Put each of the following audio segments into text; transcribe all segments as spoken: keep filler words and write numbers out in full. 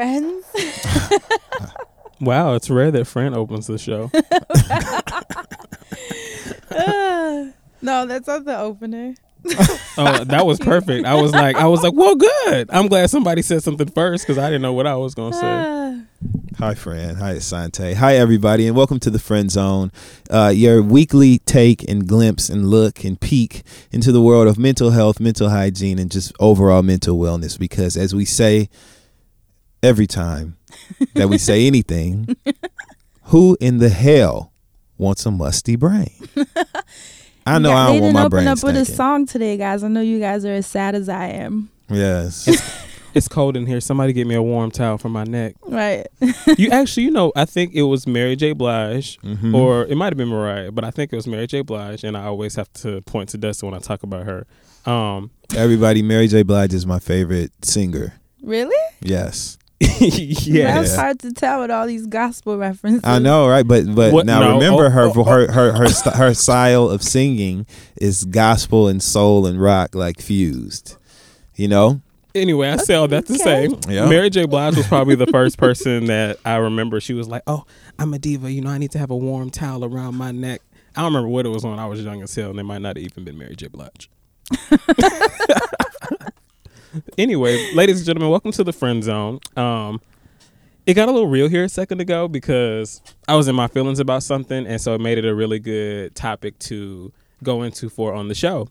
friends. Wow, it's rare that Fran opens the show. uh, no, that's not the opener. Oh, that was perfect. I was like, I was like, well, good. I'm glad somebody said something first because I didn't know what I was gonna say. Uh, Hi, Fran. Hi, Asante. Hi, everybody, and welcome to the Friend Zone, uh, your weekly take and glimpse and look and peek into the world of mental health, mental hygiene, and just overall mental wellness. Because as we say every time that we say anything, who in the hell wants a musty brain? I know yeah, I don't want my brain They didn't open up with a stinking. song today, guys. I know you guys are as sad as I am. Yes. It's cold in here. Somebody get me a warm towel for my neck. Right. You actually, you know, I think it was Mary J. Blige, Mhm. or it might have been Mariah, but I think it was Mary J. Blige, and I always have to point to Dustin when I talk about her. Um, Everybody, Mary J. Blige is my favorite singer. Really? Yes. yeah. That's hard to tell with all these gospel references. I know, right? But but What? now No. remember Oh, her, oh, oh. her her her st- her style of singing is gospel and soul and rock like fused. You know? Anyway, I say all that to say, Okay. Yeah. Mary J. Blige was probably the first person that I remember. She was like, "Oh, I'm a diva. You know, I need to have a warm towel around my neck." I don't remember what it was on. I was young as hell, and it might not have even been Mary J. Blige. Anyway, ladies and gentlemen, welcome to the Friend Zone. Um, it got a little real here a second ago because I was in my feelings about something, and so it made it a really good topic to go into for on the show.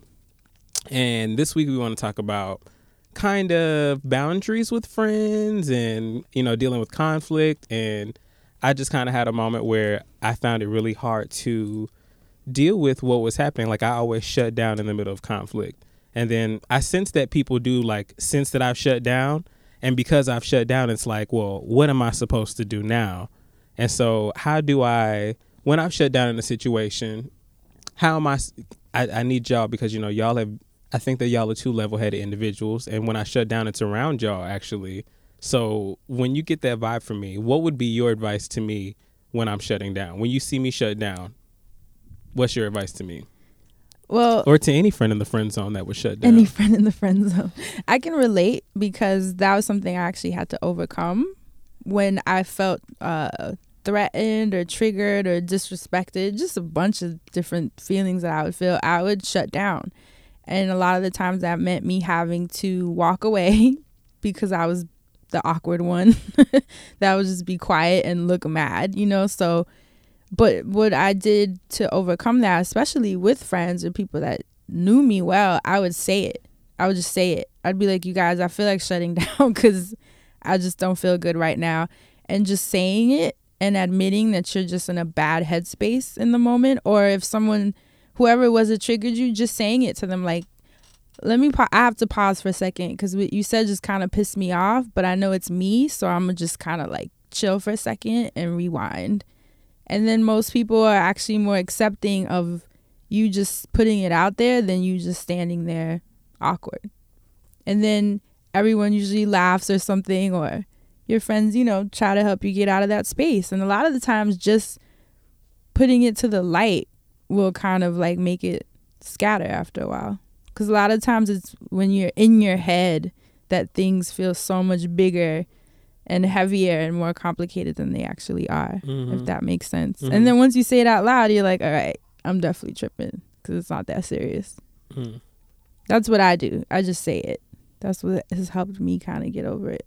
And this week we want to talk about kind of boundaries with friends and, you know, dealing with conflict. And I just kind of had a moment where I found it really hard to deal with what was happening. Like, I always shut down in the middle of conflict. And then I sense that people do, like, sense that I've shut down. And because I've shut down, it's like, well, what am I supposed to do now? And so how do I, when I've shut down in a situation, how am I, I, I need y'all because, you know, y'all have, I think that y'all are two level-headed individuals. And when I shut down, it's around y'all, actually. So when you get that vibe from me, what would be your advice to me when I'm shutting down? When you see me shut down, what's your advice to me? Well, Or to any friend in the friend zone that was shut down? any friend in the friend zone. I can relate because that was something I actually had to overcome when I felt uh, threatened or triggered or disrespected. Just a bunch of different feelings that I would feel. I would shut down. And a lot of the times that meant me having to walk away because I was the awkward one that would just be quiet and look mad, you know? So, but what I did to overcome that, especially with friends or people that knew me well, I would say it. I would just say it. I'd be like, you guys, I feel like shutting down because I just don't feel good right now. And just saying it and admitting that you're just in a bad headspace in the moment. Or if someone, whoever it was that triggered you, just saying it to them like, let me, pa- I have to pause for a second because what you said just kind of pissed me off, but I know it's me. So I'm going to just kind of like chill for a second and rewind. And then most people are actually more accepting of you just putting it out there than you just standing there awkward. And then everyone usually laughs or something, or your friends, you know, try to help you get out of that space. And a lot of the times just putting it to the light will kind of like make it scatter after a while. Because a lot of times it's when you're in your head that things feel so much bigger and heavier and more complicated than they actually are, Mm-hmm. if that makes sense. Mm-hmm. And then once you say it out loud, you're like, all right, I'm definitely tripping because it's not that serious. Mm. That's what I do. I just say it. That's what has helped me kind of get over it.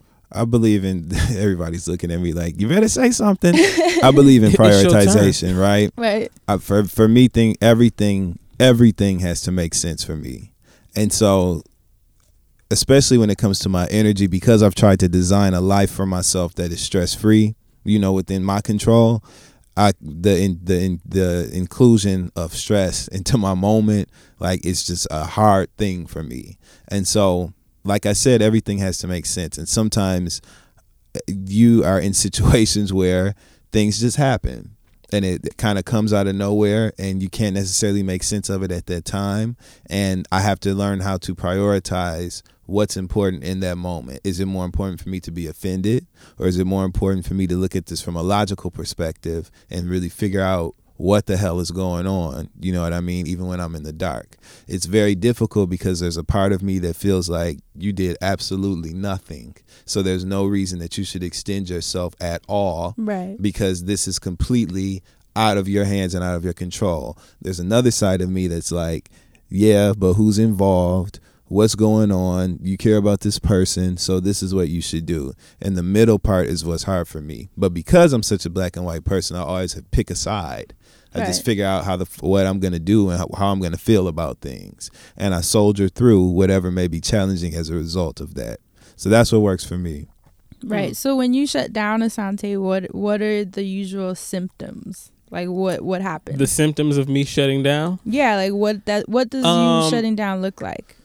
I believe in, everybody's looking at me like, you better say something. I believe in It's your turn. prioritization, right? Right. I, for for me, thing everything everything has to make sense for me, and so especially when it comes to my energy, because I've tried to design a life for myself that is stress free, you know, within my control. I the in, the in, the inclusion of stress into my moment, like it's just a hard thing for me, and so like I said, everything has to make sense, and sometimes you are in situations where things just happen. And it, it kind of comes out of nowhere and you can't necessarily make sense of it at that time. And I have to learn how to prioritize what's important in that moment. Is it more important for me to be offended, or is it more important for me to look at this from a logical perspective and really figure out what the hell is going on? You know what I mean? Even when I'm in the dark. It's very difficult because there's a part of me that feels like you did absolutely nothing. So there's no reason that you should extend yourself at all. Right. Because this is completely out of your hands and out of your control. There's another side of me that's like, yeah, but who's involved? What's going on? You care about this person, so this is what you should do. And the middle part is what's hard for me. But because I'm such a black and white person, I always pick a side. I Right. just figure out how the what I'm going to do and how, how I'm going to feel about things. And I soldier through whatever may be challenging as a result of that. So that's what works for me. Right. Mm. So when you shut down, Asante, what what are the usual symptoms? Like what what happens? The symptoms of me shutting down? Yeah, like what that what does Um, you shutting down look like?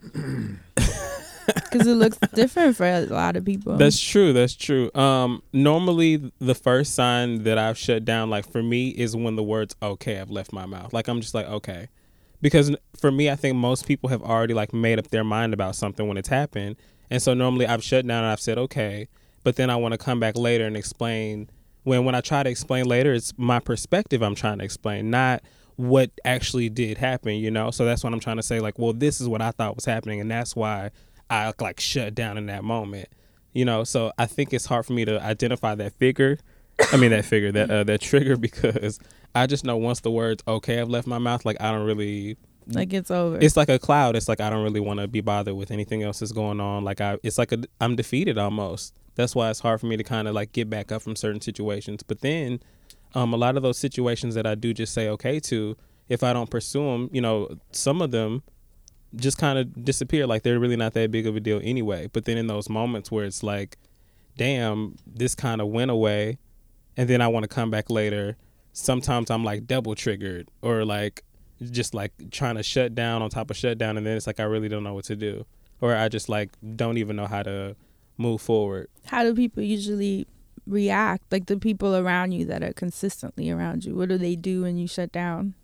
Because it looks different for a lot of people. That's true. That's true. Um, normally, the first sign that I've shut down, like for me, is when the words "okay" have left my mouth. Like I'm just like okay, because for me, I think most people have already like made up their mind about something when it's happened, and so normally I've shut down and I've said okay, but then I want to come back later and explain. When when I try to explain later, it's my perspective I'm trying to explain, not what actually did happen. You know, so that's what I'm trying to say. Like, well, this is what I thought was happening, and that's why I like shut down in that moment, you know. So I think it's hard for me to identify that figure. I mean that figure, that uh, that trigger, because I just know once the words "okay" have left my mouth, like I don't really. like it's over. It's like a cloud. It's like I don't really want to be bothered with anything else that's going on. Like I, it's like a, I'm defeated almost. That's why it's hard for me to kind of like get back up from certain situations. But then, um, a lot of those situations that I do just say okay to, if I don't pursue them, you know, some of them just kind of disappear, like they're really not that big of a deal anyway. But then in those moments where it's like, damn, this kind of went away, and then I want to come back later, sometimes I'm like double triggered, or like just like trying to shut down on top of shut down, and then it's like I really don't know what to do, or I just like don't even know how to move forward. How do people usually react? Like the people around you that are consistently around you, what do they do when you shut down?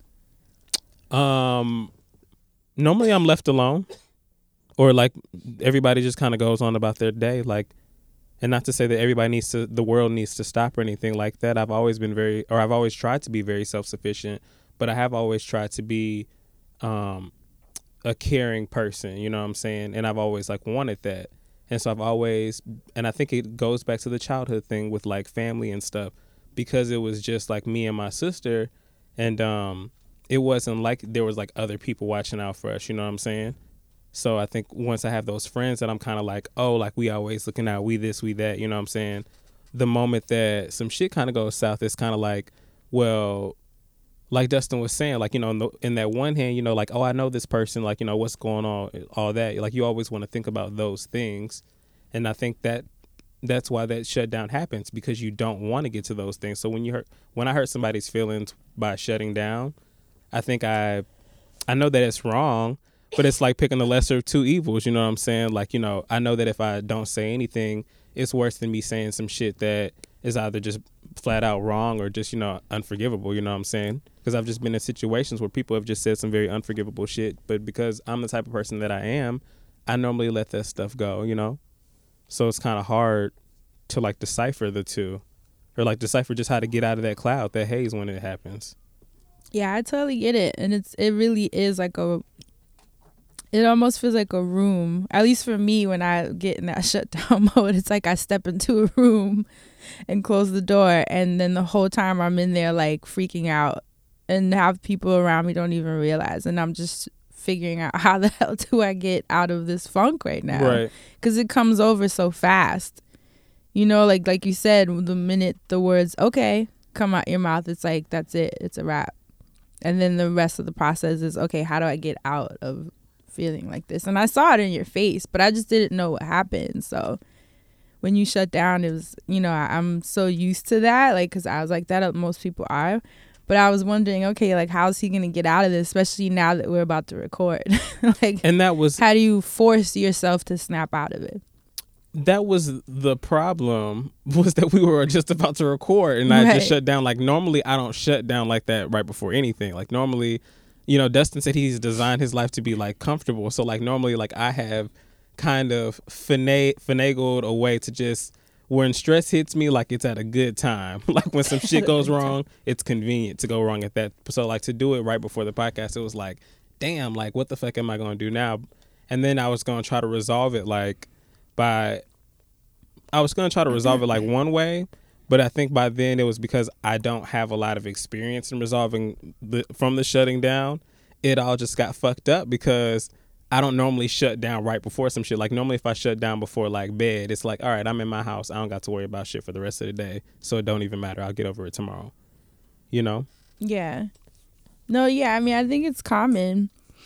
Um, normally I'm left alone, or like everybody just kind of goes on about their day. Like, and not to say that everybody needs to, the world needs to stop or anything like that. I've always been very, or I've always tried to be very self-sufficient, but I have always tried to be, um, a caring person, you know what I'm saying? And I've always like wanted that. And so I've always, and I think it goes back to the childhood thing with like family and stuff, because it was just like me and my sister, and um, it wasn't like there was like other people watching out for us, you know what I'm saying? So I think once I have those friends that I'm kind of like, oh, like we always looking out, we this, we that, you know what I'm saying? The moment that some shit kind of goes south, it's kind of like, well, like Dustin was saying, like, you know, in, the, in that one hand, you know, like, oh, I know this person, like, you know, what's going on, all that. Like, you always want to think about those things. And I think that that's why that shutdown happens, because you don't want to get to those things. So when you hurt, when I hurt somebody's feelings by shutting down, I think I, I know that it's wrong, but it's like picking the lesser of two evils. You know what I'm saying? Like, you know, I know that if I don't say anything, it's worse than me saying some shit that is either just flat out wrong or just, you know, unforgivable. You know what I'm saying? Because I've just been in situations where people have just said some very unforgivable shit. But because I'm the type of person that I am, I normally let that stuff go, you know? So it's kind of hard to like decipher the two, or like decipher just how to get out of that cloud, that haze when it happens. Yeah, I totally get it. And it's it really is like a, it almost feels like a room, at least for me when I get in that shutdown mode. It's like I step into a room and close the door, and then the whole time I'm in there like freaking out, and have people around me don't even realize, and I'm just figuring out how the hell do I get out of this funk right now? Right. Because it comes over so fast. You know, like like you said, the minute the words "okay" come out your mouth, it's like that's it, it's a wrap. And then the rest of the process is, okay, how do I get out of feeling like this? And I saw it in your face, but I just didn't know what happened. So when you shut down, it was, you know, I, I'm so used to that, like, because I was like that, most people are. But I was wondering, okay, like, how's he going to get out of this, especially now that we're about to record? Like, and that was, how do you force yourself to snap out of it? that was the problem, was that we were just about to record, and I Right. just shut down. Like, normally I don't shut down like that right before anything. Like, normally, you know, Dustin said he's designed his life to be like comfortable. So like normally, like I have kind of fina- finagled a way to just, when stress hits me, like it's at a good time. Like when some shit goes wrong, it's convenient to go wrong at that. So like to do it right before the podcast, it was like, damn, like what the fuck am I going to do now? And then I was going to try to resolve it like by, I was going to try to resolve it like one way. But I think by then it was because I don't have a lot of experience in resolving the, from the shutting down. It all just got fucked up because I don't normally shut down right before some shit. Like normally if I shut down before like bed, it's like, all right, I'm in my house. I don't got to worry about shit for the rest of the day. So it don't even matter. I'll get over it tomorrow. You know? Yeah. No, yeah. I mean, I think it's common.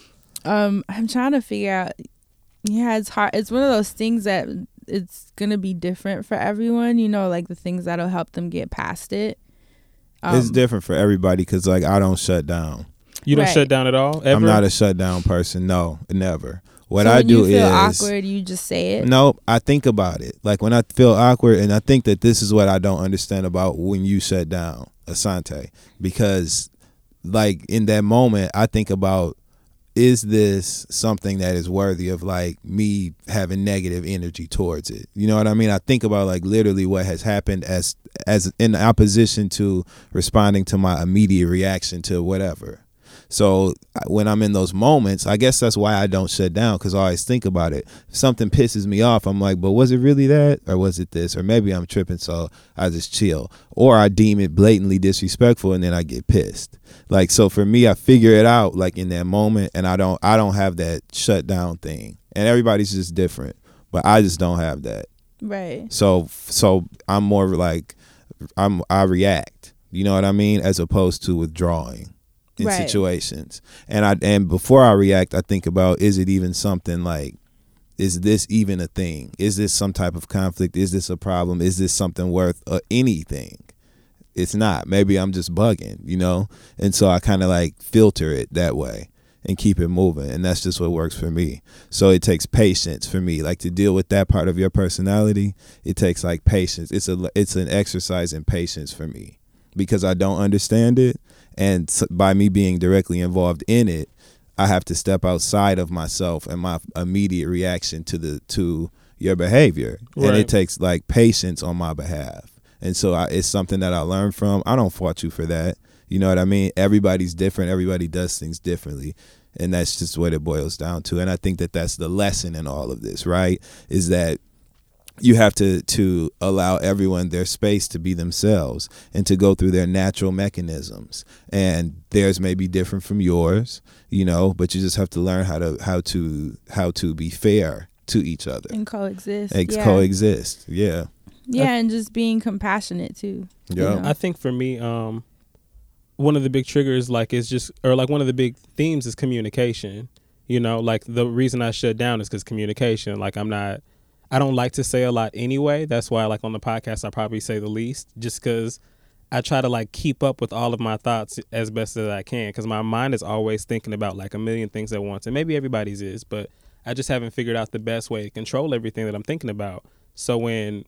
Um, I'm trying to figure out. Yeah, it's hard. It's one of those things that it's going to be different for everyone. You know, like the things that'll help them get past it. Um, it's different for everybody because, like, I don't shut down. You don't Right. shut down at all? Ever? I'm not a shutdown person. No, never. What so I when do you feel is awkward, you just say it. no. I think about it. Like when I feel awkward, and I think that this is what I don't understand about when you shut down, Asante, because like in that moment, I think about, is this something that is worthy of like me having negative energy towards it? You know what I mean? I think about like literally what has happened as as in opposition to responding to my immediate reaction to whatever. So when I'm in those moments, I guess that's why I don't shut down, because I always think about it. If something pisses me off, I'm like, but was it really that? Or was it this? Or maybe I'm tripping, so I just chill. Or I deem it blatantly disrespectful and then I get pissed. Like, so for me, I figure it out like in that moment, and I don't I don't have that shut down thing. And everybody's just different, but I just don't have that. Right. So so I'm more like I'm I react. You know what I mean? As opposed to withdrawing in Right. situations. And I and before I react, I think about, is it even something like, is this even a thing? Is this some type of conflict? Is this a problem? Is this something worth uh, anything? It's not. Maybe I'm just bugging, you know? And so I kind of like filter it that way and keep it moving. And that's just what works for me. So it takes patience for me. Like to deal with that part of your personality, it takes like patience. It's a it's an exercise in patience for me because I don't understand it. And by me being directly involved in it, I have to step outside of myself and my immediate reaction to the to your behavior. Right. And it takes like patience on my behalf. And so I, it's something that I learned from. I don't fault you for that. You know what I mean? Everybody's different. Everybody does things differently. And that's just what it boils down to. And I think that that's the lesson in all of this, right? Is that you have to to allow everyone their space to be themselves and to go through their natural mechanisms. And theirs may be different from yours, you know, but you just have to learn how to how to how to be fair to each other And coexist. and yeah. coexist. Yeah. Yeah, and just being compassionate too. you Yeah. know? I think for me, um, one of the big triggers, like, is just, or like one of the big themes is communication. You know, like the reason I shut down is because communication. Like, I'm not, I don't like to say a lot anyway. That's why, like, on the podcast, I probably say the least, just because I try to like keep up with all of my thoughts as best as I can, because my mind is always thinking about like a million things at once, and maybe everybody's is, but I just haven't figured out the best way to control everything that I'm thinking about. So when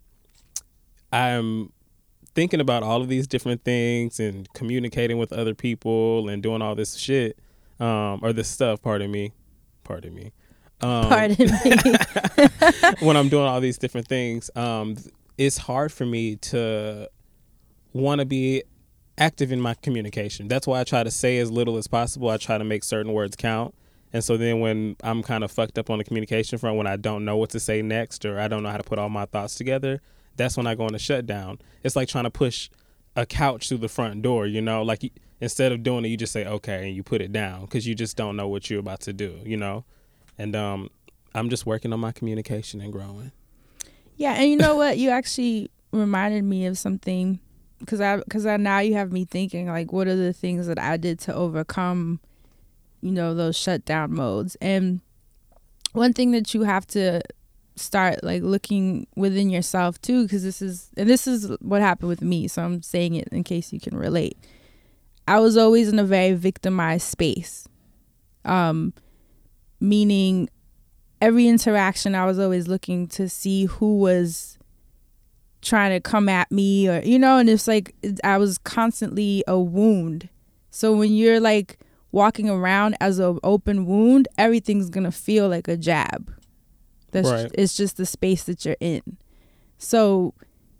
I'm thinking about all of these different things and communicating with other people and doing all this shit, um, or this stuff, pardon me, pardon me. Um, Pardon me. when I'm doing all these different things, um, it's hard for me to want to be active in my communication. That's why I try to say as little as possible. I try to make certain words count. And so then when I'm kind of fucked up on the communication front, when I don't know what to say next, or I don't know how to put all my thoughts together, that's when I go into shutdown. It's like trying to push a couch through the front door, you know, like you, instead of doing it, you just say, okay, and you put it down because you just don't know what you're about to do, you know? And um, I'm just working on my communication and growing. Yeah, and you know what? You actually reminded me of something, because I, because I now you have me thinking, like, what are the things that I did to overcome, you know, those shutdown modes? And one thing that you have to start like looking within yourself too, because this is and this is what happened with me, so I'm saying it in case you can relate. I was always in a very victimized space, um, meaning every interaction I was always looking to see who was trying to come at me, or you know, and it's like I was constantly a wound. So when you're like walking around as an open wound, everything's gonna feel like a jab. That's Right. It's just the space that you're in. So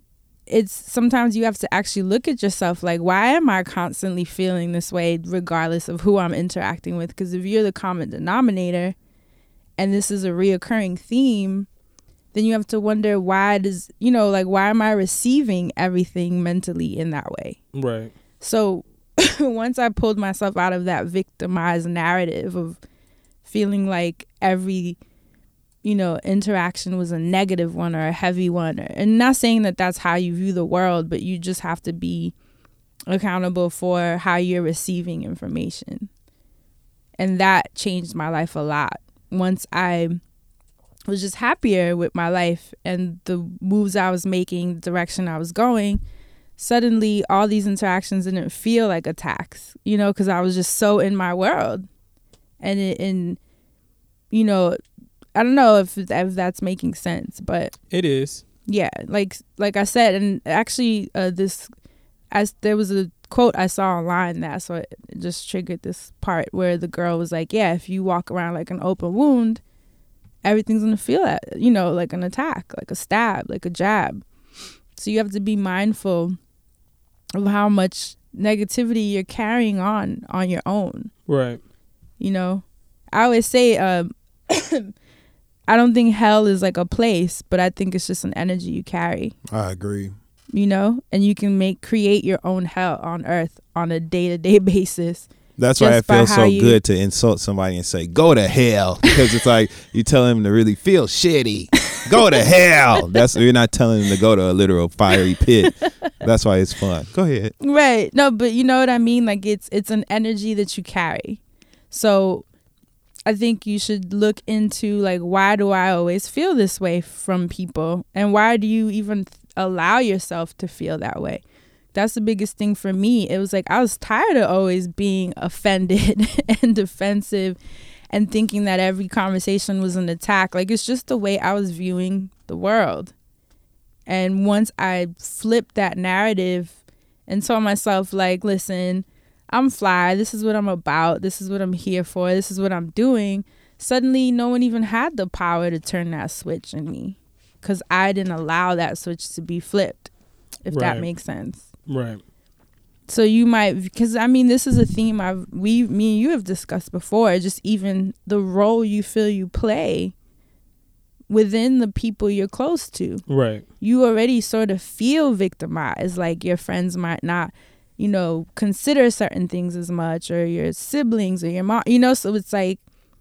it's sometimes you have to actually look at yourself like, why am I constantly feeling this way regardless of who I'm interacting with? Because if you're the common denominator and this is a reoccurring theme, then you have to wonder, why does, you know, like, why am I receiving everything mentally in that way? Right. So once I pulled myself out of that victimized narrative of feeling like every, you know, interaction was a negative one or a heavy one, or, and not saying that that's how you view the world, but you just have to be accountable for how you're receiving information. And that changed my life a lot. Once I was just happier with my life and the moves I was making, the direction I was going, suddenly all these interactions didn't feel like attacks, you know, because I was just so in my world. And, it, and you know, I don't know if, if that's making sense, but it is. Yeah, like like I said, and actually uh, this, as there was a quote I saw online that so it just triggered this part where the girl was like, yeah, if you walk around like an open wound, everything's gonna feel that, you know, like an attack, like a stab, like a jab. So you have to be mindful of how much negativity you're carrying on on your own. Right. You know, I always say, um, I don't think hell is like a place, but I think it's just an energy you carry. I agree. You know, and you can make create your own hell on earth on a day-to-day basis. That's why it feels so you, good to insult somebody and say, go to hell. Because it's like you tell them to really feel shitty. Go to hell. That's you're not telling them to go to a literal fiery pit. That's why it's fun. Go ahead. Right. No, but you know what I mean? Like it's it's an energy that you carry. So I think you should look into like, why do I always feel this way from people? And why do you even allow yourself to feel that way? That's the biggest thing for me. It was like I was tired of always being offended and defensive and thinking that every conversation was an attack. Like, it's just the way I was viewing the world. And once I flipped that narrative and told myself, like, listen, I'm fly. This is what I'm about. This is what I'm here for. This is what I'm doing. Suddenly, no one even had the power to turn that switch in me because I didn't allow that switch to be flipped, if right. that makes sense. Right. So you might, because I mean, this is a theme I've, we, me and you have discussed before, just even the role you feel you play within the people you're close to. Right. You already sort of feel victimized, like your friends might not, you know, consider certain things as much, or your siblings or your mom, you know, so it's like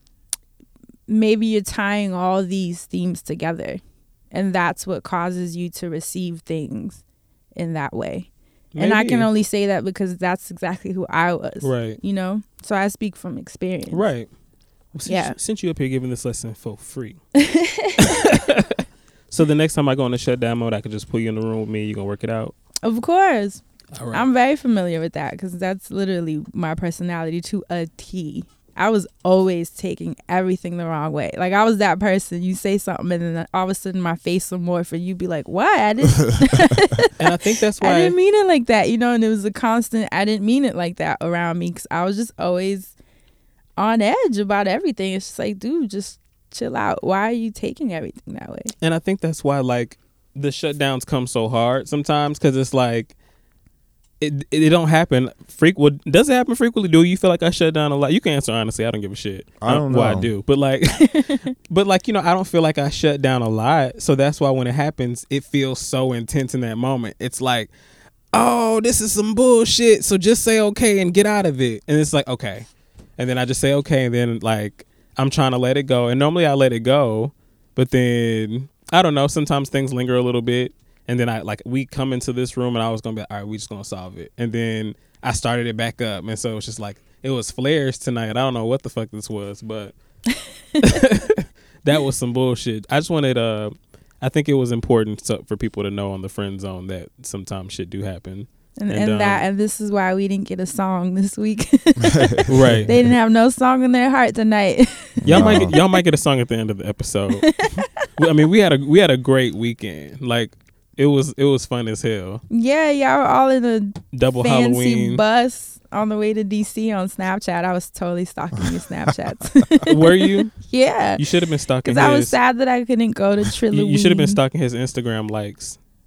maybe you're tying all these themes together, and that's what causes you to receive things in that way. Maybe. And I can only say that because that's exactly who I was. Right. You know? So I speak from experience. Right. Well, since, yeah. Since you up here giving this lesson for free. So the next time I go into shutdown mode, I could just pull you in the room with me. You gonna work it out? Of course. All right. I'm very familiar with that because that's literally my personality to a T. I was always taking everything the wrong way. Like, I was that person. You say something and then all of a sudden my face will morph and you'd be like, what? I didn't. And I think that's why. I didn't mean it like that, you know, and it was a constant, I didn't mean it like that around me because I was just always on edge about everything. It's just like, dude, just chill out. Why are you taking everything that way? And I think that's why, like, the shutdowns come so hard sometimes because it's like, It, it it don't happen frequent. Does it happen frequently? Do you feel like I shut down a lot? You can answer honestly. I don't give a shit. I don't know. Well, I do, but like, but like you know, I don't feel like I shut down a lot. So that's why when it happens, it feels so intense in that moment. It's like, oh, this is some bullshit. So just say okay and get out of it. And it's like okay, and then I just say okay, and then like I'm trying to let it go. And normally I let it go, but then I don't know. Sometimes things linger a little bit. And then I like we come into this room and I was gonna be like, all right, we just gonna solve it. And then I started it back up, and so it was just like it was flares tonight. I don't know what the fuck this was, but that was some bullshit. I just wanted uh, I think it was important to, for people to know on the friend zone that sometimes shit do happen. And, and, and um, that and this is why we didn't get a song this week. Right. They didn't have no song in their heart tonight. Y'all no. might get, y'all might get a song at the end of the episode. I mean, we had a we had a great weekend. Like. It was it was fun as hell. Yeah, y'all were all in a double fancy Halloween bus on the way to D C on Snapchat. I was totally stalking your Snapchats. Were you? Yeah. You should have been stalking his. Because I was sad that I couldn't go to Trilloween. You, you should have been stalking his Instagram likes.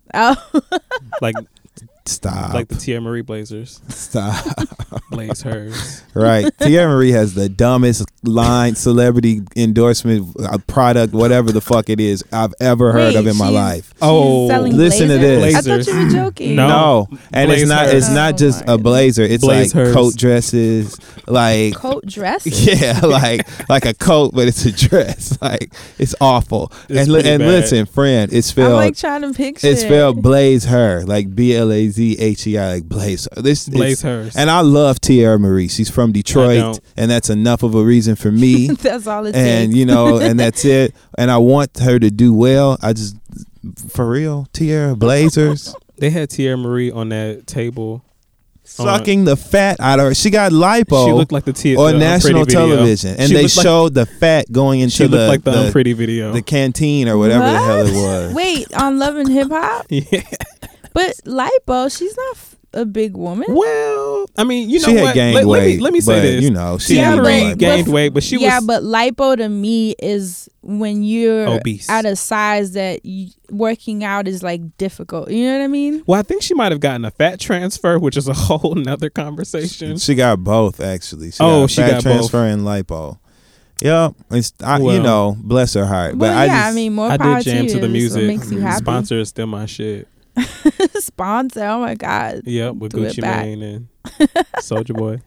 Oh, like Stop. like the Tia Marie Blazers. Stop. Blaze hers. Right. Tia Marie has the dumbest line, celebrity endorsement, uh, product, whatever the fuck it is, I've ever heard wait, of in my she's- life. she's Oh, selling listen to blazers? this. I thought you were joking. No. No, and it's Blaze not. hers. It's not Oh just my a blazer. It's Blaze like hers. coat dresses, like Coat dresses. yeah, like like a coat, but it's a dress. Like it's awful. It's and li- pretty and bad. listen, friend, it's I'm spelled. like trying to picture. It's it. spelled Blaze Her, like B L A Z H E I, like Blaze Her. This Blaze is, hers. and I love Tia Marie. She's from I Detroit, don't. and that's enough of a reason for me. That's all it and takes. you know, and that's it. And I want her to do well. I just, for real, Tia Blazers. They had Tia Marie on that table. Sucking the fat out of her. She got lipo She looked like the Tia on the national Unpretty video. television, and She they looked like- showed the fat going into She looked the like the, the, Unpretty video. the canteen or whatever the hell it What? was. Wait, on Love and Hip Hop, yeah. but lipo, she's not f- a big woman. Well, I mean, you know she had what? gained let, let weight. me let me say but, this. You know, she Tia Yeah, didn't but- Marie look like gained but- weight, but she yeah, was but lipo to me is when you're obese. at a size that you, working out is like difficult. You know what I mean? Well, I think she might have gotten a fat transfer, which is a whole nother conversation. She got both actually. She Oh, got she fat got both. transfer and lipo. Yep, it's I, you Well- know, bless her heart. Well, but I yeah, just, I mean, more I power did jam to, to you. the This is what music. makes you happy. Sponsor is still my shit. Sponsor. Oh my god. Yep, with Do it Gucci back. Mane and Soulja Boy.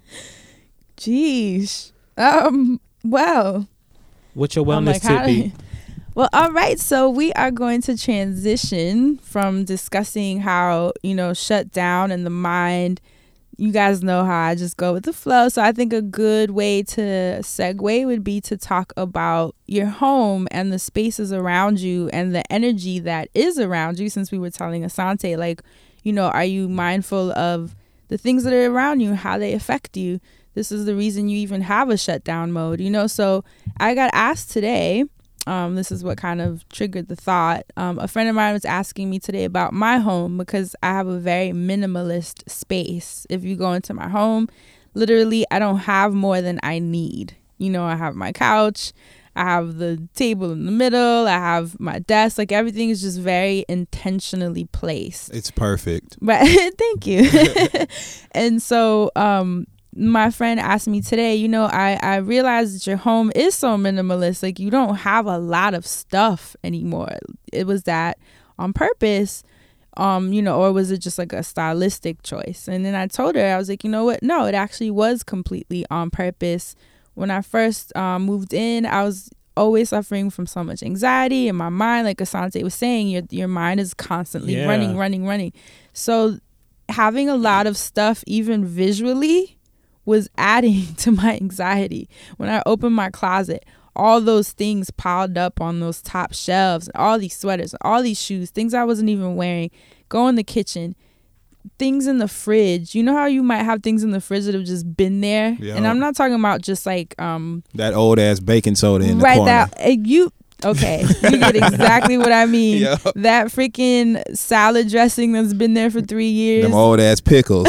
Jeez. Um. Well. What's your I'm wellness like, how tip do- be? Well, all right. So we are going to transition from discussing how, you know, shut down and the mind. You guys know how I just go with the flow. So I think a good way to segue would be to talk about your home and the spaces around you and the energy that is around you, since we were telling Asante, like, you know, are you mindful of the things that are around you, how they affect you? This is the reason you even have a shutdown mode, you know? So I got asked today, um, this is what kind of triggered the thought. Um, a friend of mine was asking me today about my home because I have a very minimalist space. If you go into my home, literally, I don't have more than I need. You know, I have my couch, I have the table in the middle, I have my desk, like everything is just very intentionally placed. it's perfect. But thank you. And so um my friend asked me today, you know, I, I realized that your home is so minimalist. Like you don't have a lot of stuff anymore. It was that on purpose, um, you know, or was it just like a stylistic choice? And then I told her, I was like, you know what? No, it actually was completely on purpose. When I first um, moved in, I was always suffering from so much anxiety in my mind. Like Asante was saying, your your mind is constantly Yeah. running, running, running. So having a lot of stuff, even visually, was adding to my anxiety. When I opened my closet, all those things piled up on those top shelves, all these sweaters, all these shoes, things I wasn't even wearing. Go in the kitchen, things in the fridge. You know how you might have things in the fridge that have just been there? Yeah. And I'm not talking about just like um That old ass baking soda in the right corner. that uh, you okay, you get exactly what I mean. Yeah. That freaking salad dressing that's been there for three years. Them old ass pickles.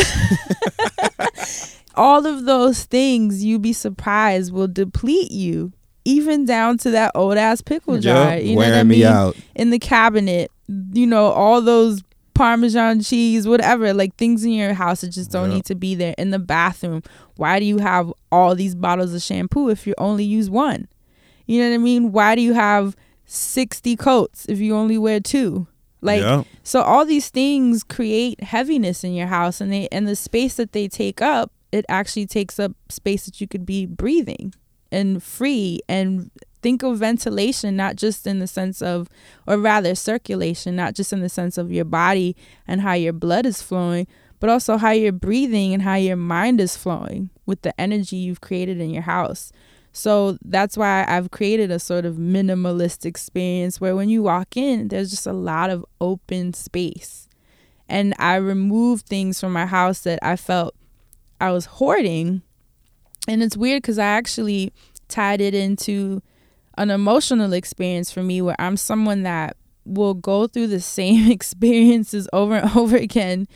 All of those things, you'd be surprised, will deplete you, even down to that old ass pickle jar. Yep, You know wearing what I me mean? out. In the cabinet, you know, all those Parmesan cheese, whatever, like things in your house that just don't Yep. need to be there. In the bathroom, why do you have all these bottles of shampoo if you only use one? You know what I mean? Why do you have sixty coats if you only wear two? Like, Yep. so all these things create heaviness in your house, and they and the space that they take up, it actually takes up space that you could be breathing and free. And think of ventilation, not just in the sense of, or rather circulation, not just in the sense of your body and how your blood is flowing, but also how you're breathing and how your mind is flowing with the energy you've created in your house. So that's why I've created a sort of minimalist experience where when you walk in, there's just a lot of open space. And I removed things from my house that I felt I was hoarding. And it's weird because I actually tied it into an emotional experience for me where I'm someone that will go through the same experiences over and over again.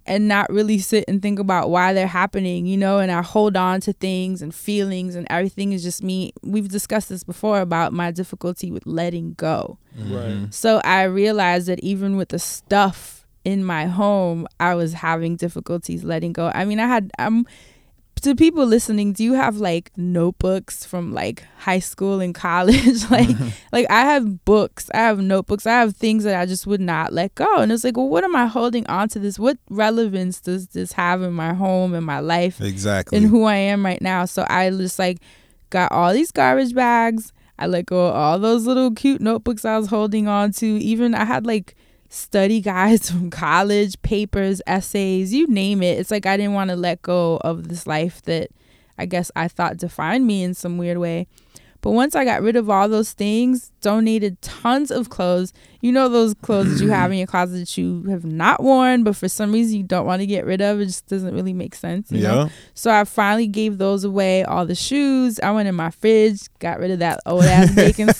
and not really sit and think about why they're happening, you know, and I hold on to things and feelings and everything is just me. We've discussed this before about my difficulty with letting go. Right. So I realized that even with the stuff in my home, I was having difficulties letting go. I mean, I had, I'm, to people listening, do you have like notebooks from like high school and college? like, like I have books, I have notebooks, I have things that I just would not let go. And it's like, well, what am I holding on to this? What relevance does this have in my home and my life? Exactly. And who I am right now. So I just like got all these garbage bags. I let go of all those little cute notebooks I was holding on to. Even I had like study guides from college, papers, essays, you name it. It's like I didn't want to let go of this life that I guess I thought defined me in some weird way. But once I got rid of all those things, donated tons of clothes. You know those clothes that you have in your closet that you have not worn, but for some reason you don't want to get rid of. It just doesn't really make sense. You Yeah. know? So I finally gave those away. All the shoes. I went in my fridge, got rid of that old ass baking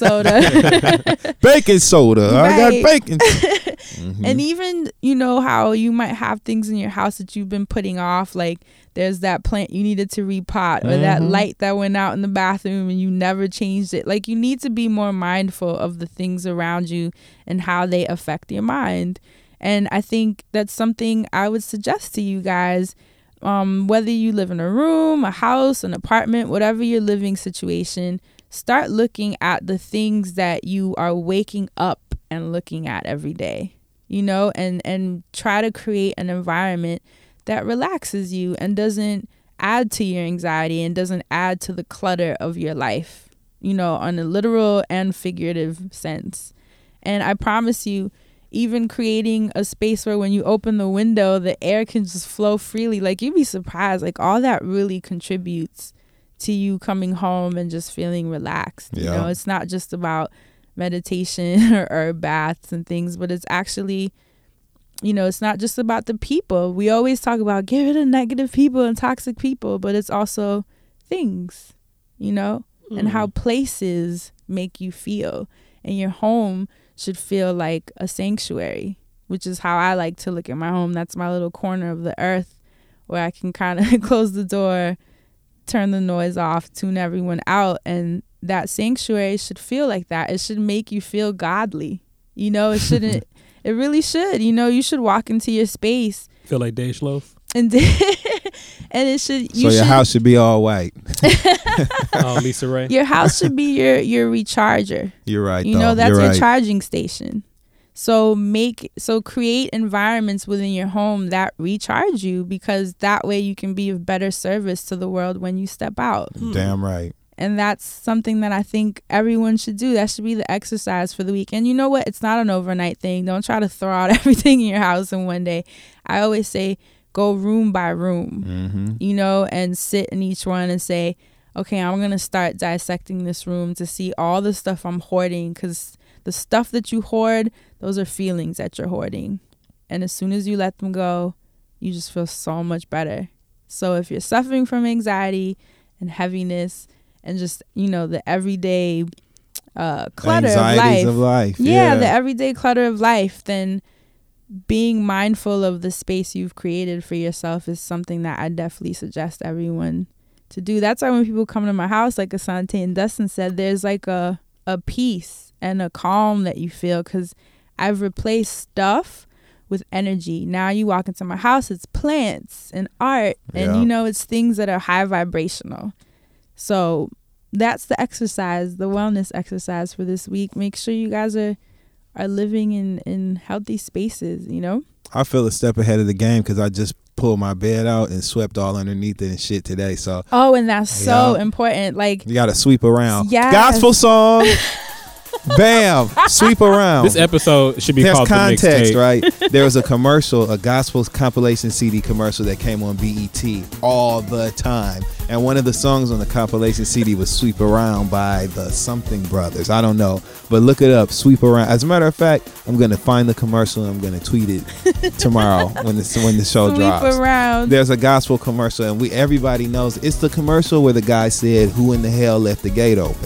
soda. Baking soda. I Right. got bacon. Mm-hmm. And even, you know, how you might have things in your house that you've been putting off, like there's that plant you needed to repot, or mm-hmm. that light that went out in the bathroom and you never changed it. Like, you need to be more mindful of the things around you and how they affect your mind. And I think that's something I would suggest to you guys, um, whether you live in a room, a house, an apartment, whatever your living situation, start looking at the things that you are waking up and looking at every day, you know, and, and try to create an environment that relaxes you and doesn't add to your anxiety and doesn't add to the clutter of your life, you know, on a literal and figurative sense. And I promise you, even creating a space where when you open the window, the air can just flow freely, like you'd be surprised, like all that really contributes to you coming home and just feeling relaxed. Yeah. You know, it's not just about meditation or herb baths and things, but it's actually, you know, it's not just about the people. We always talk about get rid of negative people and toxic people, but it's also things, you know, mm. and how places make you feel. And your home should feel like a sanctuary, which is how I like to look at my home. That's my little corner of the earth where I can kind of close the door, turn the noise off, tune everyone out. And that sanctuary should feel like that. It should make you feel godly. You know, it shouldn't. It really should. You know, you should walk into your space. Feel like Dej Loaf. And and it should. You so your should, house should be all white. Oh, Lisa Ray. Your house should be your your recharger. You're right. You though. know, that's You're your right. charging station. So make so create environments within your home that recharge you, because that way you can be of better service to the world when you step out. Damn right. And that's something that I think everyone should do. That should be the exercise for the week. And you know what? It's not an overnight thing. Don't try to throw out everything in your house in one day. I always say go room by room, mm-hmm. you know, and sit in each one and say, okay, I'm going to start dissecting this room to see all the stuff I'm hoarding, because the stuff that you hoard, those are feelings that you're hoarding. And as soon as you let them go, you just feel so much better. So if you're suffering from anxiety and heaviness, and just, you know, the everyday uh, clutter Anxieties of life. of life. Yeah, Yeah, the everyday clutter of life. Then being mindful of the space you've created for yourself is something that I definitely suggest everyone to do. That's why when people come to my house, like Asante and Dustin said, there's like a, a peace and a calm that you feel, because I've replaced stuff with energy. Now you walk into my house, it's plants and art, and Yeah. you know, it's things that are high vibrational. So that's the exercise, the wellness exercise for this week. Make sure you guys are are living in, in healthy spaces, you know? I feel a step ahead of the game because I just pulled my bed out and swept all underneath it and shit today. So Oh, and that's so Yeah. important. Like, you got to sweep around. Yes. Gospel song. Bam. Sweep around. This episode should be There's called context, The Mixtape. right? There was a commercial, a gospel compilation C D commercial that came on B E T all the time. And one of the songs on the compilation C D was Sweep Around by the Something Brothers. I don't know, but look it up, Sweep Around. As a matter of fact, I'm going to find the commercial and I'm going to tweet it tomorrow when the, when the show sweep drops. around. There's a gospel commercial, and we everybody knows it's the commercial where the guy said, "Who in the hell left the gate open?"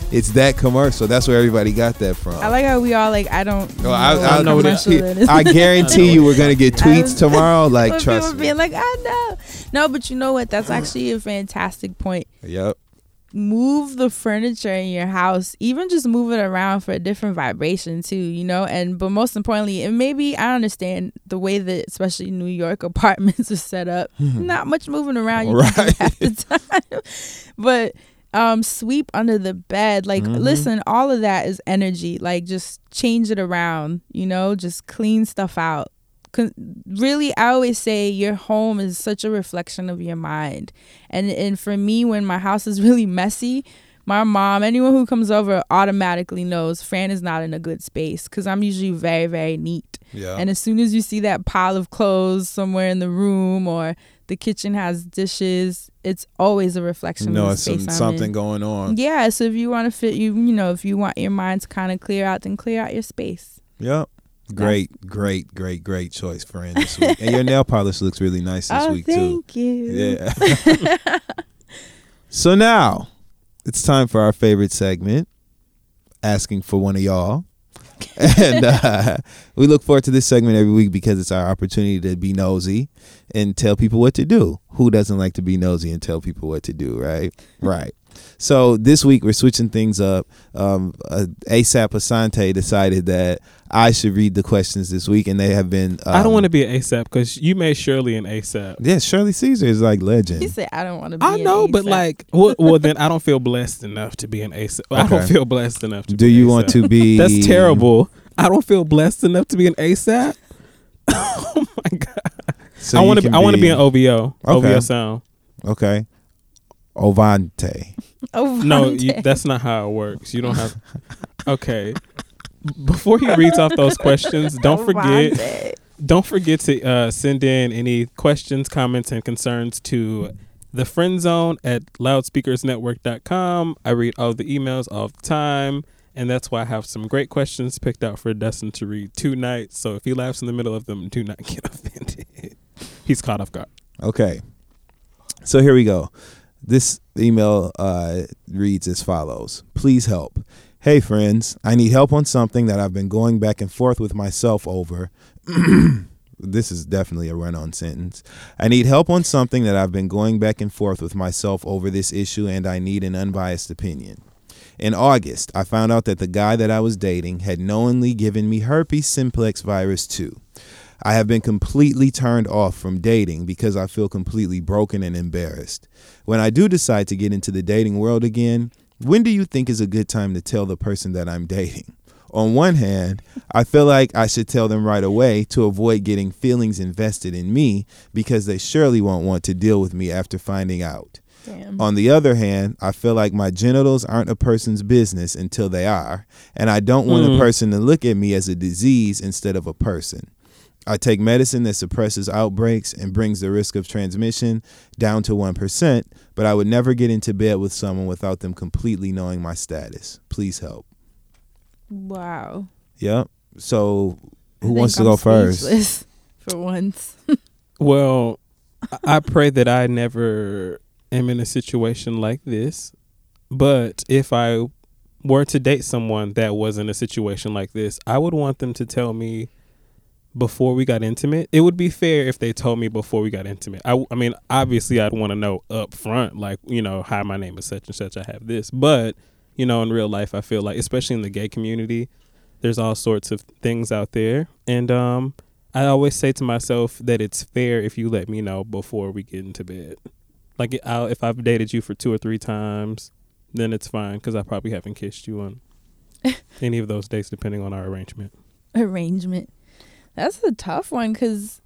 It's that commercial. That's where everybody got that from. I like how we all like. I don't. Oh, I, know I, what know commercial it is. I guarantee you, we're gonna get tweets tomorrow. Like, People trust me. being like, I know. No, but you know what? That's actually a fantastic point. Yep. Move the furniture in your house, even just move it around for a different vibration too, you know. And but most importantly, and maybe I understand the way that especially New York apartments are set up. Not much moving around, you Right. can do half the time. But um, sweep under the bed, like Mhm. listen, all of that is energy. Like just change it around, you know. Just clean stuff out. Really, I always say your home is such a reflection of your mind. And and for me, when my house is really messy, my mom, anyone who comes over automatically knows Fran is not in a good space because I'm usually very, very neat. Yeah. And as soon as you see that pile of clothes somewhere in the room or the kitchen has dishes, it's always a reflection No, of the it's space some, I'm something in. going on. Yeah, so if you want to fit, you you know, if you want your mind to kind of clear out, then clear out your space. Yep. Great, great, great, great choice, friend, this week. And your nail polish looks really nice this oh, week, too. thank you. Yeah. So now it's time for our favorite segment, asking for one of y'all. And uh, we look forward to this segment every week because it's our opportunity to be nosy and tell people what to do. Who doesn't like to be nosy and tell people what to do, right? Right. So this week we're switching things up. Um, uh, ASAP Asante decided that I should read the questions this week, and they have been. Um, I don't want to be an ASAP because you made Shirley an ASAP. Yeah, Shirley Caesar is like legend. He said, "I don't want to be." I an know, A S A P. but like, well, well, then I don't feel blessed enough to be an ASAP. I Okay. don't feel blessed enough to. Do be you an want ASAP. to be? That's terrible. I don't feel blessed enough to be an ASAP. Oh my god! So I you want to. can I want to be be an O V O. Okay. O V O sound. Okay. Ovante. Oh, No, Vontae. you, that's not how it works. You don't have. Okay. Before he reads off those questions, don't Oh, forget. Vontae. Don't forget to uh, send in any questions, comments, and concerns to the friend zone at loudspeakers network dot com. I read all the emails all the time, and that's why I have some great questions picked out for Dustin to read tonight. So if he laughs in the middle of them, do not get offended. He's caught off guard. Okay. So here we go. This email uh, reads as follows. Please help. Hey, friends. I need help on something that I've been going back and forth with myself over. This is definitely a run-on sentence. I need help on something that I've been going back and forth with myself over this issue, and I need an unbiased opinion. In August, I found out that the guy that I was dating had knowingly given me herpes simplex virus two. I have been completely turned off from dating because I feel completely broken and embarrassed. When I do decide to get into the dating world again, when do you think is a good time to tell the person that I'm dating? On one hand, I feel like I should tell them right away to avoid getting feelings invested in me because they surely won't want to deal with me after finding out. Damn. On the other hand, I feel like my genitals aren't a person's business until they are, and I don't want Mm. a person to look at me as a disease instead of a person. I take medicine that suppresses outbreaks and brings the risk of transmission down to one percent, but I would never get into bed with someone without them completely knowing my status. Please help. Wow. Yep. So I who think wants to I'm go first? speechless For once. Well, I pray that I never am in a situation like this. But if I were to date someone that was in a situation like this, I would want them to tell me before we got intimate. It would be fair if they told me before we got intimate. I, I mean, obviously, I'd want to know up front, like, you know, hi, my name is such and such. I have this. But, you know, in real life, I feel like, especially in the gay community, there's all sorts of things out there. And um, I always say to myself that it's fair if you let me know before we get into bed. Like, I'll, if I've dated you for two or three times, then it's fine because I probably haven't kissed you on any of those dates, depending on our arrangement. Arrangement. That's a tough one because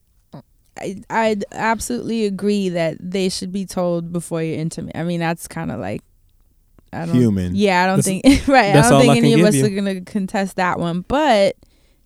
I I'd absolutely agree that they should be told before you're intimate. I mean, that's kind of like I don't, Human. Yeah, I don't That's- think right. I that's don't all think I any can of give us you. are gonna contest that one. But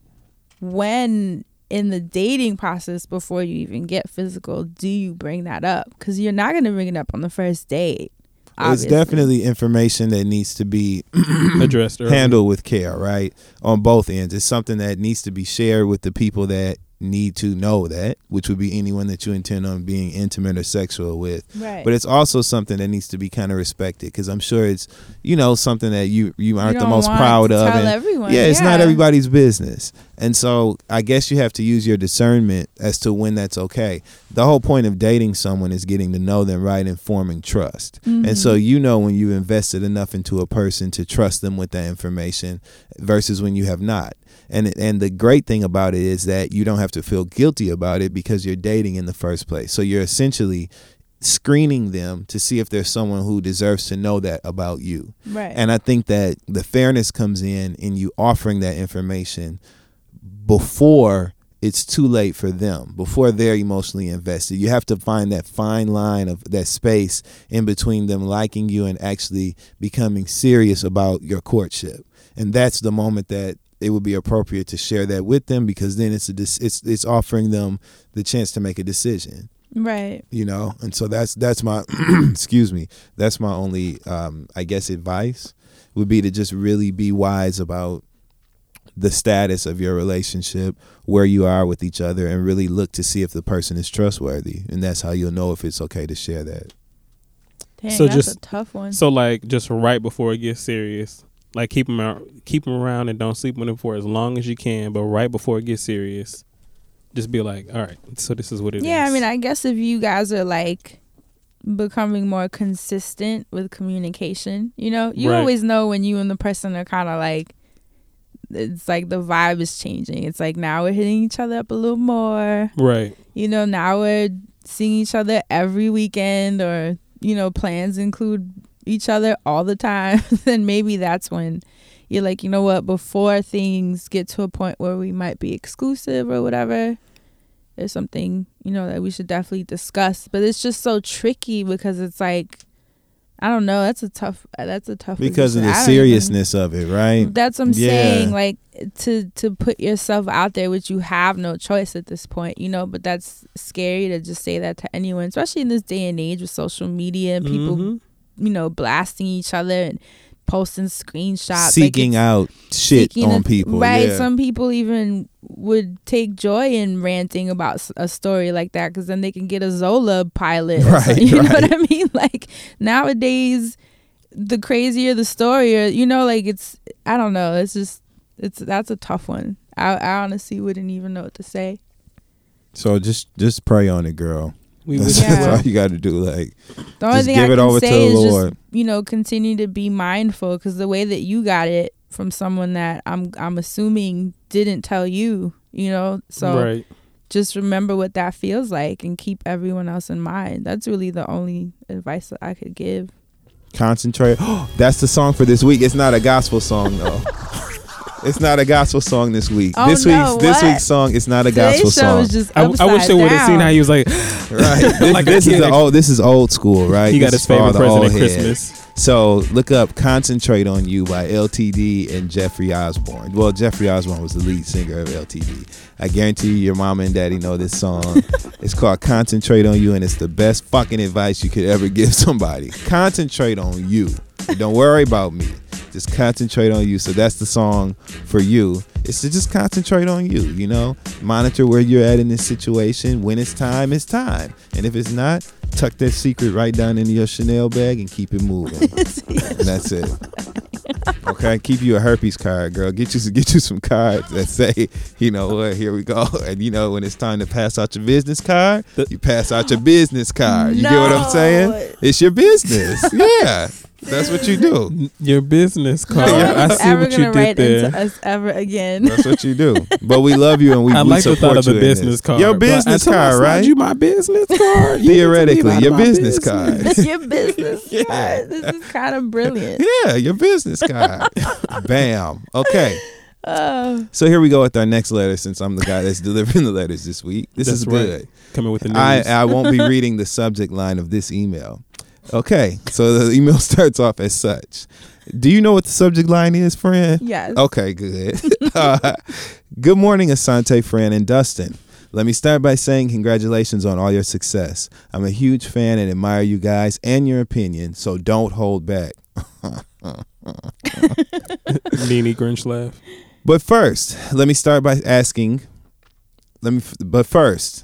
when in the dating process, before you even get physical, do you bring that up? Because you're not gonna bring it up on the first date. It's obviously. definitely information that needs to be Addressed early. handled with care, right? On both ends. It's something that needs to be shared with the people that need to know that, which would be anyone that you intend on being intimate or sexual with. Right. But it's also something that needs to be kind of respected, because I'm sure it's, you know, something that you you aren't You the don't most want proud to of. tell And everyone, yeah, it's not yeah. everybody's business. And so I guess you have to use your discernment as to when that's okay. The whole point of dating someone is getting to know them, right, and forming trust. Mm-hmm. And so you know when you've invested enough into a person to trust them with that information versus when you have not. And and the great thing about it is that you don't have to feel guilty about it because you're dating in the first place. So you're essentially screening them to see if there's someone who deserves to know that about you. Right. And I think that the fairness comes in in you offering that information before it's too late for them, before they're emotionally invested. You have to find that fine line of that space in between them liking you and actually becoming serious about your courtship. And that's the moment that it would be appropriate to share that with them, because then it's a it's it's offering them the chance to make a decision. Right. You know, and so that's that's my excuse me, that's my only um, I guess advice would be to just really be wise about the status of your relationship, where you are with each other, and really look to see if the person is trustworthy, and that's how you'll know if it's okay to share that. Dang, So that's just- a tough one. So like just right before it gets serious, like keep them out, keep them around, and don't sleep with them for as long as you can. But right before it gets serious, just be like, all right, so this is what it is. Yeah, I mean, I guess if you guys are like becoming more consistent with communication, you know, you Right. always know when you and the person are kind of like, it's like the vibe is changing. It's like now we're hitting each other up a little more. Right. You know, now we're seeing each other every weekend, or, you know, plans include each other all the time. Then maybe that's when you're like, you know what, before things get to a point where we might be exclusive or whatever, there's something, you know, that we should definitely discuss. But it's just so tricky because it's like, I don't know, that's a tough that's a tough Because of position. the I don't even- seriousness of it, right? That's what I'm Yeah. saying. Like to to put yourself out there, which you have no choice at this point, you know. But that's scary to just say that to anyone, especially in this day and age with social media and people, Mhm. you know, blasting each other and posting screenshots, Seeking like out shit seeking on a- people, Right. yeah. Some people even would take joy in ranting about s- a story like that, because then they can get a Zola pilot. or Right, something, you know right. what I mean? Like nowadays, the crazier the story, or you know, like it's I don't know. It's just it's that's a tough one. I, I honestly wouldn't even know what to say. So just just pray on it, girl. We That's, wish Yeah. that's all you got to do. Like, The only Just thing give I it can over to say the is Lord. just, you know, continue to be mindful, because the way that you got it from someone that I'm I'm assuming didn't tell you, you know, so right. just remember what that feels like and keep everyone else in mind. That's really the only advice that I could give. concentrate. That's the song for this week. It's not a gospel song though. It's not a gospel song this week. Oh, this no, week's this what? week's song is not a Today's gospel show song. is just I, I wish upside they would have seen down. how he was like, Right. This, Like a this is kid. the old. This is old school, right? he got This his is for all favorite the present old at heads. Christmas. So look up "Concentrate on You" by L T D and Jeffrey Osborne. Well, Jeffrey Osborne was the lead singer of L T D. I guarantee you, your mama and daddy know this song. It's called "Concentrate on You," and it's the best fucking advice you could ever give somebody. Concentrate on you. Don't worry about me. Just concentrate on you. So that's the song for you. It's to just concentrate on you, you know? Monitor where you're at in this situation. When it's time, it's time. And if it's not, tuck that secret right down into your Chanel bag and keep it moving. And that's it. Okay, keep you a herpes card, girl. Get you get you some cards that say, you know what, here we go. And you know when it's time to pass out your business card, you pass out your business card. You get what I'm saying? No. It's your business. Yeah. That's what you do. Your business No card. I one's see ever what you gonna did write there. into us ever again. That's what you do. But we love you and we, I we like the support thought of the you in business this. card. Your But business until I card, slide right? You my business card. You Theoretically, get to leave your out of my business card. Your business Yeah. card. This is kind of brilliant. Yeah, your business card. Bam. Okay. Oh, So here we go with our next letter, since I'm the guy that's delivering the letters this week. This That's is right. good. Coming with the news. I, I won't be reading the subject line of this email. Okay, so the email starts off as such. Do you know what the subject line is, friend? yes. Okay, good. uh, good morning, Asante, Fran, and Dustin. Let me start by saying congratulations on all your success. I'm a huge fan and admire you guys and your opinion, so don't hold back. Nene Grinch laugh. But first, let me start by asking let me. f- But first,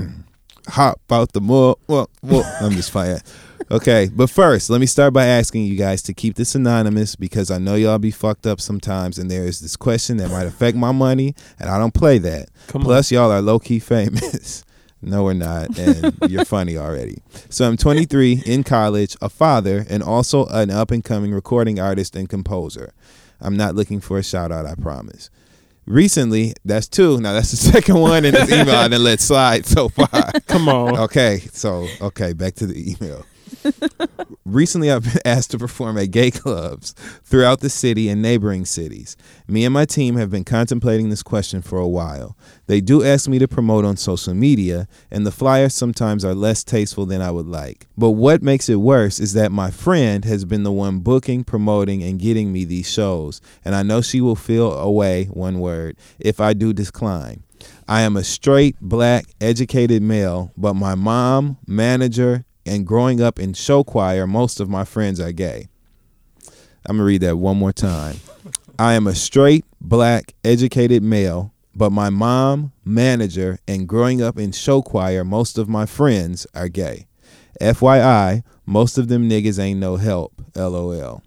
hop out the mud. Well, well, I'm just playing. Okay, but first, let me start by asking you guys to keep this anonymous because I know y'all be fucked up sometimes, and there is this question that might affect my money, and I don't play that. Come on. Plus, y'all are low key famous. No, we're not, and you're funny already. So I'm twenty-three, in college, a father, and also an up-and-coming recording artist and composer. I'm not looking for a shout-out, I promise. Recently, that's two. Now, that's the second one in this email I done let slide so far. Come on. Okay, so, okay, back to the email. Recently, I've been asked to perform at gay clubs throughout the city and neighboring cities. Me and my team have been contemplating this question for a while. They do ask me to promote on social media, and the flyers sometimes are less tasteful than I would like. But what makes it worse is that my friend has been the one booking, promoting, and getting me these shows, and I know she will feel away, one word, if I do decline. I am a straight, black, educated male, but my mom, manager, and growing up in show choir, most of my friends are gay. I'm going to read that one more time. I am a straight, black, educated male, but my mom, manager, and growing up in show choir, most of my friends are gay. F Y I, most of them niggas ain't no help. L O L.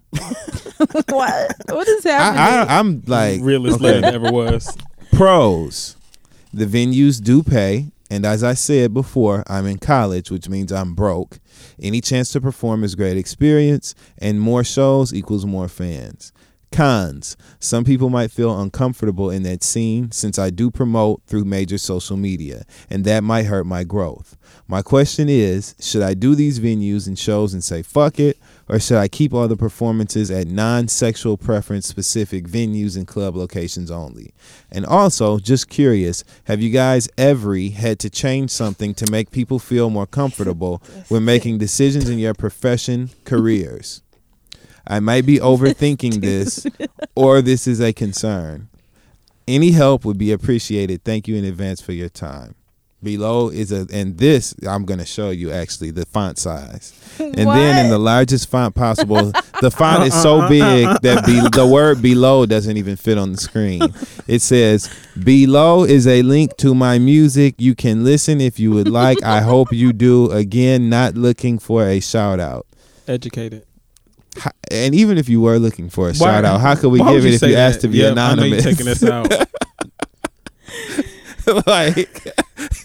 What? What is happening? I, I, I'm like, Realest okay. letter ever was. Pros. The venues do pay. And as I said before, I'm in college, which means I'm broke. Any chance to perform is great experience, and more shows equals more fans. Cons. Some people might feel uncomfortable in that scene since I do promote through major social media, and that might hurt my growth. My question is, should I do these venues and shows and say fuck it, or should I keep all the performances at non-sexual preference specific venues and club locations only? And also, just curious, have you guys ever had to change something to make people feel more comfortable when making decisions in your profession, careers? I might be overthinking this, or this is a concern. Any help would be appreciated. Thank you in advance for your time. Below is a, and this I'm going to show you actually the font size. And What? then in the largest font possible, the font is so big that be, the word below doesn't even fit on the screen. It says, below is a link to my music. You can listen if you would like. I hope you do. Again, not looking for a shout out. Educated. How- And even if you were looking for a Why- shout out, how could we why give would it you if say you that? asked to be Yep, I know you're anonymous? taking this out. Like,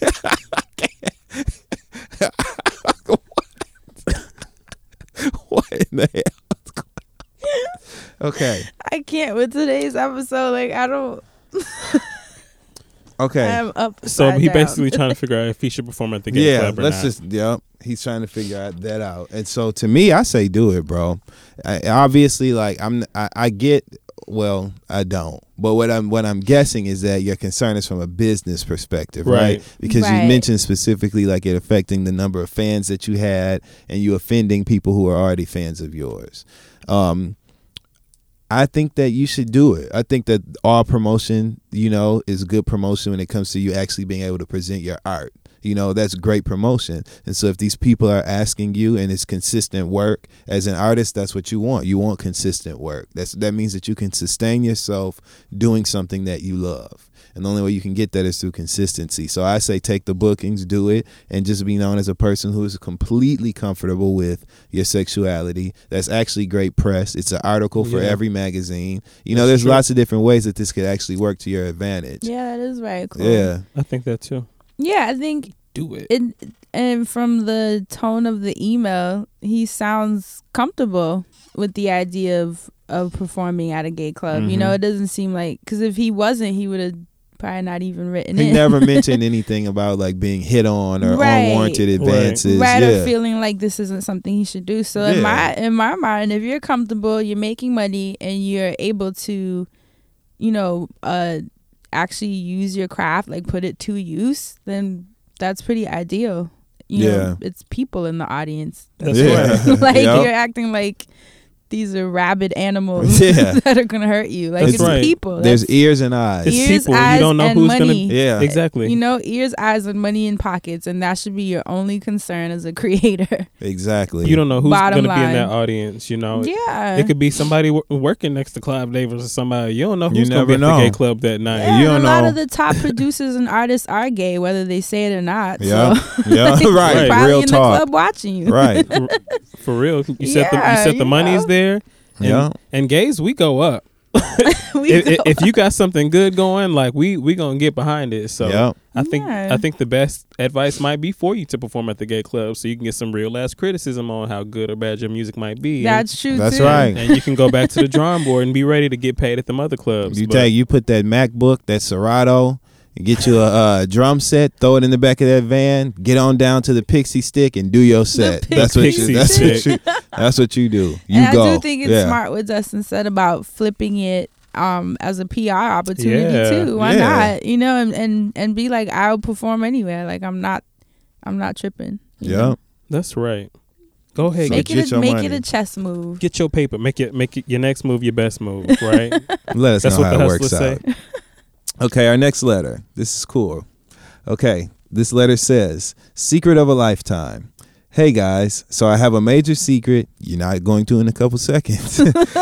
what in the hell? Okay, I can't with today's episode. Like I don't. okay. I'm up. So he basically trying to figure out if he should perform at the gay Yeah, club or let's not. just, yep. He's trying to figure out that out. And so to me, I say do it, bro. I, obviously, like, I'm, I, I get, well, I don't. But what I'm what I'm guessing is that your concern is from a business perspective, right? Right. Because Right. you mentioned specifically like it affecting the number of fans that you had and you offending people who are already fans of yours. Um, I think that you should do it. I think that all promotion, you know, is good promotion when it comes to you actually being able to present your art. You know, that's great promotion. And so if these people are asking you and it's consistent work, as an artist, that's what you want. You want consistent work. That's that means that you can sustain yourself doing something that you love. And the only way you can get that is through consistency. So I say take the bookings, do it, and just be known as a person who is completely comfortable with your sexuality. That's actually great press. It's an article for Yeah. every magazine. You know, That's there's true. lots of different ways that this could actually work to your advantage. Yeah, that is very cool. Yeah. I think that too. Yeah, I think Do it. it. And from the tone of the email, he sounds comfortable with the idea of of performing at a gay club. You know, Mhm. it doesn't seem like because if he wasn't, he would have probably not even written He it. never mentioned anything about like being hit on or Right. unwarranted advances. right Yeah. or feeling like this isn't something he should do. So in Yeah. my in my mind, if you're comfortable, you're making money, and you're able to, you know, uh, actually use your craft, like put it to use, then that's pretty ideal. You Yeah. know, it's people in the audience. That's Yeah. right. like Yep. you're acting like these are rabid animals Yeah. that are gonna hurt you. Like That's it's right. people. There's That's, ears and eyes. It's Ears, people. You eyes, don't know and who's gonna. money. Yeah. Exactly. you know, ears, eyes, and money in pockets, and that should be your only concern as a creator. Exactly. You don't know who's Bottom gonna be in line. that audience. You know. Yeah, It could be somebody w- working next to Clive Davis or somebody. You don't know You who's gonna never be at know. the gay club that night. yeah. you and don't a lot know. of the top producers and artists are gay, whether they say it or not. Yeah. So Yeah. they're Right. probably Real in the talk. club watching you. Right. For, for real. You said the you Yeah, said the you money's know. there. And, Yeah. and gays, we go up. We if, go if- if you got something good going, like we we gonna get behind it. So Yeah. I think Yeah. I think the best advice might be for you to perform at the gay club, so you can get some real ass criticism on how good or bad your music might be. That's true. That's too. right. and you can go back to the drawing board and be ready to get paid at them other clubs. You But take you put that MacBook, that Serato, and get you a, a drum set, throw it in the back of that van, get on down to the Pixie Stick and do your set. That's what you. Pixie That's what Stick. you. That's what you do. You and go. I do think it's yeah. smart what Dustin said about flipping it um as a P R opportunity Yeah. too. Why Yeah. not? You know, and, and and be like, I'll perform anywhere. Like I'm not I'm not tripping. you Yeah. know? That's right. Go ahead, So Make get, get it a, your make money. it a chess move. get your paper. Make it make it your next move your best move. Right. Let us That's know what how the it works hustlers out. Okay, our next letter. This is cool. Okay, this letter says, "Secret of a lifetime." Hey guys, so I have a major secret. You're not going to in a couple seconds.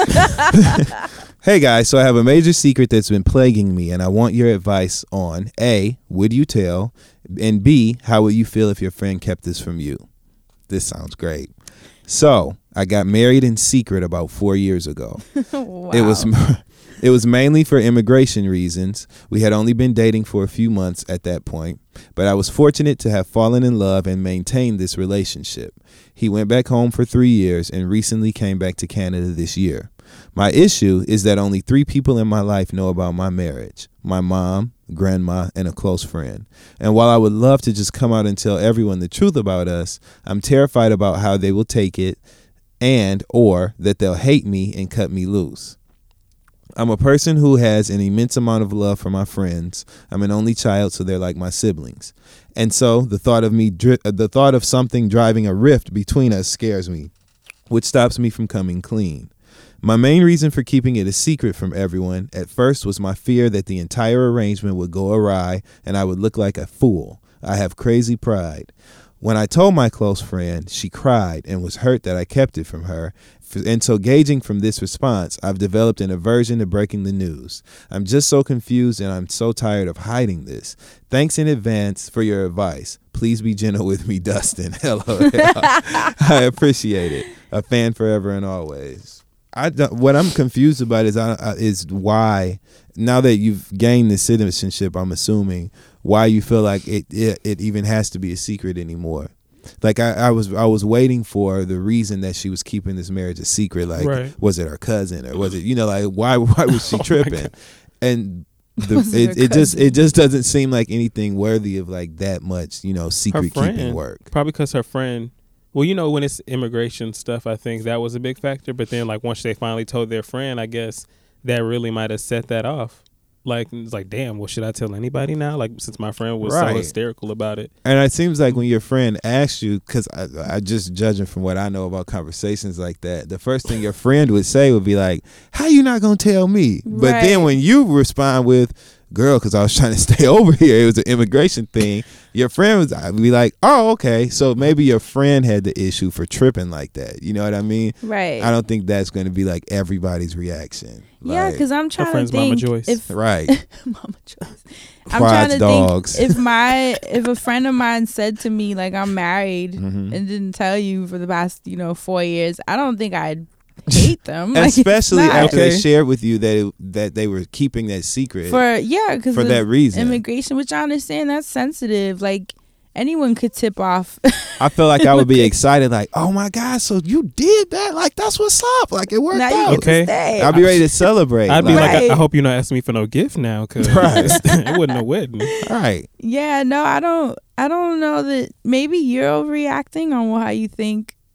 Hey guys, so I have a major secret that's been plaguing me, and I want your advice on A, would you tell? And B, how would you feel if your friend kept this from you? This sounds great. So I got married in secret about four years ago. Wow. It was it was mainly for immigration reasons. We had only been dating for a few months at that point, but I was fortunate to have fallen in love and maintained this relationship. He went back home for three years and recently came back to Canada this year. My issue is that only three people in my life know about my marriage: my mom, grandma, and a close friend. And while I would love to just come out and tell everyone the truth about us, I'm terrified about how they will take it and or that they'll hate me and cut me loose. I'm a person who has an immense amount of love for my friends. I'm an only child, so they're like my siblings. And so the thought of me, dri- the thought of something driving a rift between us scares me, which stops me from coming clean. My main reason for keeping it a secret from everyone at first was my fear that the entire arrangement would go awry and I would look like a fool. I have crazy pride. When I told my close friend, she cried and was hurt that I kept it from her. And so gauging from this response, I've developed an aversion to breaking the news. I'm just so confused and I'm so tired of hiding this. Thanks in advance for your advice. Please be gentle with me, Dustin. Hello. I appreciate it. A fan forever and always. I don't, what I'm confused about is I, uh, is why, now that you've gained this citizenship, I'm assuming, why you feel like it, it, it even has to be a secret anymore. Like I, I was I was waiting for the reason that she was keeping this marriage a secret. Like, Right. was it her cousin or was it, you know, like why why was she Oh my tripping? God. And the, Was it it, her it just cousin? it just doesn't seem like anything worthy of like that much, you know, Her secret keeping friend, work. probably because her friend. Well, you know, when it's immigration stuff, I think that was a big factor. But then, like, once they finally told their friend, I guess that really might have set that off. Like, it's like, damn, well, should I tell anybody now? Like, since my friend was Right. so hysterical about it. And it seems like when your friend asks you, because I, I just judging from what I know about conversations like that, the first thing your friend would say would be like, "How you not gonna tell me?" But then Right. when you respond with, "Girl, because I was trying to stay over here, it was an immigration thing," your friend would I'd be like, "Oh, okay." So maybe your friend had the issue for tripping like that. You know what I mean? Right. I don't think that's going to be like everybody's reaction. Yeah, Like, because I'm Her trying to friend's Mama think Joyce. if right, Mama Joyce. I'm trying Pride's to dogs. think if my if a friend of mine said to me like I'm married Mhm. and didn't tell you for the past you know four years, I don't think I'd hate them. Like, it's especially not. after Okay. they shared with you that it, that they were keeping that secret for yeah because for that reason. immigration, which I understand that's sensitive. Like anyone could tip off. I feel like I would be Okay. excited, like, "Oh my God, so you did that? Like, that's what's up. Like, it worked now you out." get Okay. to stay. I'll be ready to celebrate. I'd be like, I, Right. I hope you're not asking me for no gift now, because Right. it wasn't a wedding. all right. Yeah, no, I don't. I don't know that. Maybe you're overreacting on how you think.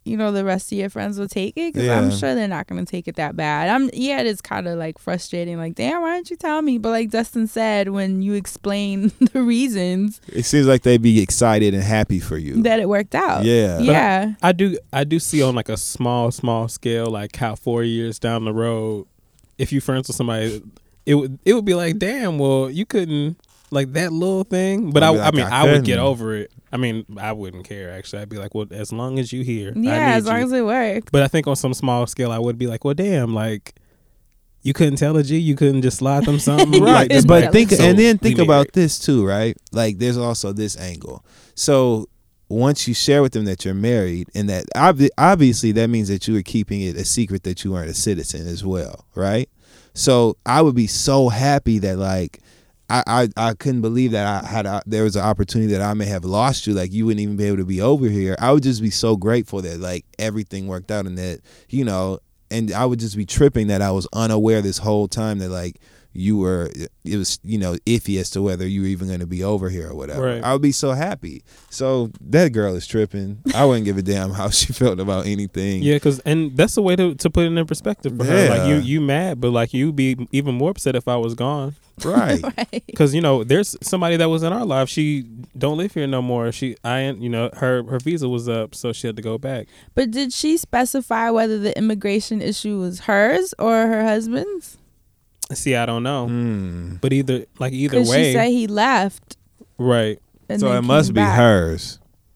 you know, the rest of your friends will take it, because Yeah. I'm sure they're not going to take it that bad. I'm yeah, it is kind of like frustrating. Like, damn, why didn't you tell me? But like Dustin said, when you explain the reasons, It seems like they'd be excited and happy for you. that it worked out. Yeah. But yeah. I do I do see on like a small small scale, like how four years down the road, if you friends with somebody, it would it would be like, damn, well, you couldn't, like that little thing. But I I'd be I like, mean I I would get couldn't. over it. I mean I wouldn't care actually. I'd be like, well, as long as you here, I Yeah, need as long you. as it worked. But I think on some small scale, I would be like, well, damn, like you couldn't tell a G, you couldn't just slide them something, Right, Like, just but like, think so and then we think married. about this too, right? Like, there's also this angle. So once you share with them that you're married, and that ob- obviously that means that you were keeping it a secret that you weren't a citizen as well, right? So I would be so happy that like I I, I couldn't believe that I had a, there was an opportunity that I may have lost you, like you wouldn't even be able to be over here. I would just be so grateful that like everything worked out, and that, you know, and I would just be tripping that I was unaware this whole time that like you were, it was, you know, iffy as to whether you were even going to be over here or whatever. Right. I would be so happy. So that girl is tripping. I wouldn't give a damn how she felt about anything. Yeah, cause and that's the way to, to put it in perspective for her. Like you Yeah. you mad, but like you be even more upset if I was gone. Right. Right. Cause you know there's somebody that was in our life. She don't live here no more. She I you know her her visa was up, so she had to go back. But did she specify whether the immigration issue was hers or her husband's? See, I don't know, Mm. but either like either Because way, she said he left. right? And So then it must came be back. hers.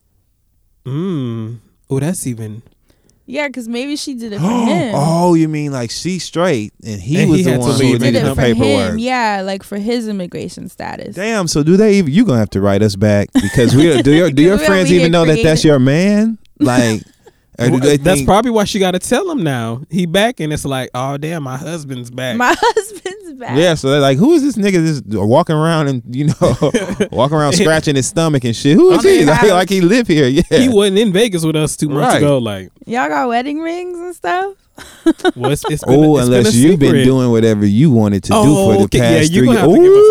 Mm. Oh, that's even. Yeah, because maybe she did it for him. Oh, you mean like she's straight and he And was he the had to one leave who She did did it the for paperwork? him. Yeah, like for his immigration status. Damn. So do they even? You gonna have to write us back because we do your do your We gonna friends be even here know that that's creating- your man? Like, or do they That's think- probably why she got to tell him now. He back, and it's like, oh damn, my husband's back. My husband's back. Yeah, so they're like, who is this nigga just walking around and, you know, walking around scratching his stomach and shit? Who is I mean, he? Like, how- like he live here. Yeah. He wasn't in Vegas with us two months Right. ago. Like, Y'all got wedding rings and stuff? well, it's, it's been, Oh, it's unless been a you've been secret. doing whatever you wanted to do Oh, for the okay. Yeah, past you three gonna years. have to give us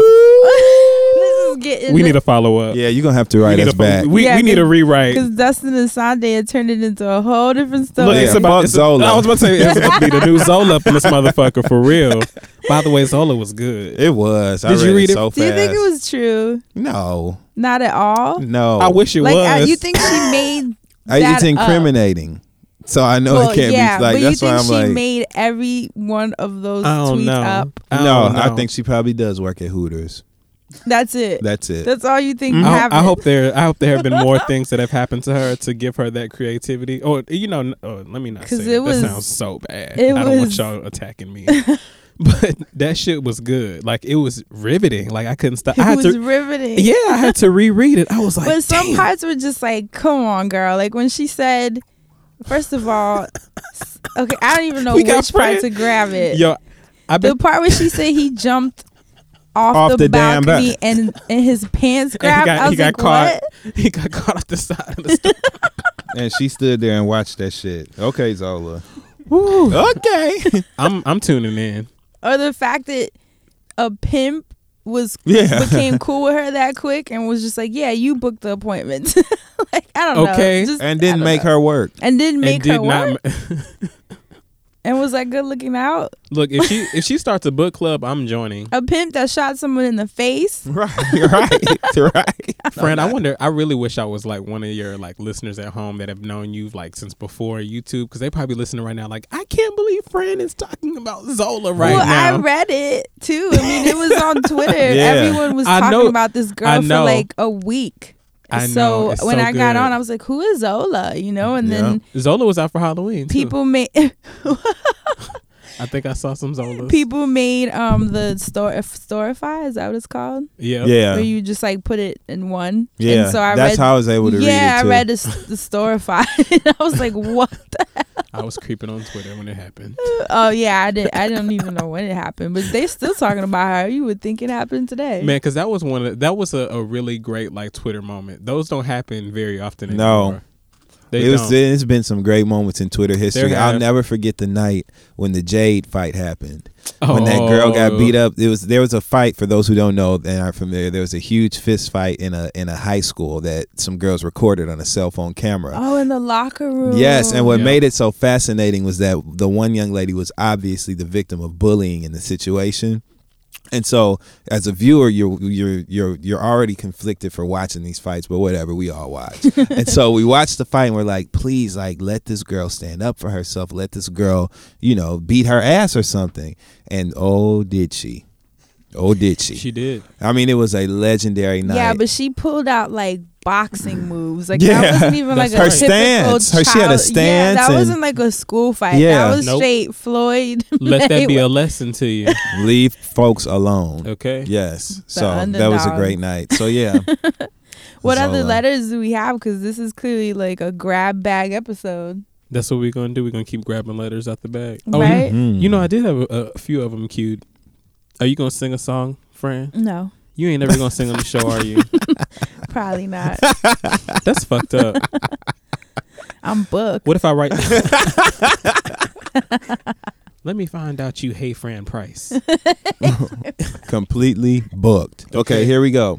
Ooh. This is getting. We need to follow up. Yeah, you're going to have to we write need us a, back. We, Yeah, we need a cause- rewrite. Because Dustin and Sunday had turned it into a whole different story. Look, Yeah, it's about fuck it's a- Zola. I was about to say it's about to be the new Zola up in this motherfucker for real. By the way, Zola was good. It was. I Did you read read it it? so fast. Do you think it was true? No. Not at all. No. I wish it Like, was. uh, you think she made I, that it's up? incriminating. So I know Well, it can't yeah, be like but you that's why think I'm she like made every one of those I don't tweets know. up? I no, don't I know. think she probably does work at Hooters. That's it. That's it. That's all you think I, happened. I hope there. I hope there have been more things that have happened to her to give her that creativity. Or you know, n- oh, let me not say 'Cause that. it was- that sounds so bad. it I don't want was- y'all attacking me. But that shit was good. Like it was riveting. Like I couldn't stop. it I had was to. riveting. Yeah, I had to reread it. I was like, But some damn. parts were just like, come on, girl. Like when she said, first of all, s- okay, I don't even know We got which part friends. to grab it. Yo, I The been part where she said he jumped off, Off the, the damn balcony ba- and and his pants and grabbed. he got, I was he got like, caught. what? He got caught off the side of the store. And she stood there and watched that shit. Okay, Zola. Woo. Okay. I'm I'm tuning in. Or the fact that a pimp was Yeah. became cool with her that quick and was just like, yeah, you booked the appointment. Like I don't Okay. know. Just, And I didn't don't make know. her work. and didn't make and her did not work. And was like good looking out. look. If she if she starts a book club, I'm joining. A pimp that shot someone in the face. Right, right, right. Friend, I wonder. I really wish I was like one of your like listeners at home that have known you like since before YouTube, because they probably listening right now. Like, I can't believe Fran is talking about Zola right well, now. I read it too. I mean, it was on Twitter. Yeah. Everyone was I talking know- about this I girl for know. like a week. I so know. It's when so I got good. on, I was like, "Who is Zola?" You know, and then Zola was out for Halloween. too. people made I think I saw some Zolas. people made um the store Storify. Is that what it's called? Yeah. Yeah. Where you just like put it in one. Yeah. And so I That's read. how I was able to read it. yeah, too. I read the, the Storify. And I was like, "What?" the I was creeping on Twitter when it happened. Oh yeah, I did. I don't even know when it happened, but they still talking about her. You would think it happened today. Man, because that was one of that was a, a really great like Twitter moment. Those don't happen very often No. anymore. They it was, don't. it's been some great moments in Twitter history. There I'll have. never forget the night when the Jade fight happened. Oh. When that girl got beat up, it was there was a fight. For those who don't know and aren't familiar, there was a huge fist fight in a in a high school that some girls recorded on a cell phone camera. Oh, in the locker room. Yes, and what Yeah. made it so fascinating was that the one young lady was obviously the victim of bullying in the situation. And so, as a viewer, you're you're you're you're already conflicted for watching these fights, but whatever, we all watch. And so we watched the fight, and we're like, please, like, let this girl stand up for herself. Let this girl, you know, beat her ass or something. And oh, did she? Oh, did she? She did. I mean, it was a legendary night. Yeah, but she pulled out like boxing moves. Like Yeah. that wasn't even like That's a her typical stance. Her, she had a child- stance. Yeah, that and wasn't like a school fight. Yeah. That was Nope. straight Floyd. Let that be a Mayweather. lesson to you. leave folks alone. Okay. Yes. So that was a underdogs. great night. So yeah. What So, other uh, letters do we have? Because this is clearly like a grab bag episode, That's what we're gonna do. We're gonna keep grabbing letters out the bag. Oh, right? Mhm. you know, I did have a, a few of them queued. Are you gonna sing a song, Fran? No, You ain't never gonna sing on the show, are you? probably not. That's fucked up. I'm booked. What if I write? Let me find out you Hey Fran Price. Completely booked. Okay, Okay. here we go.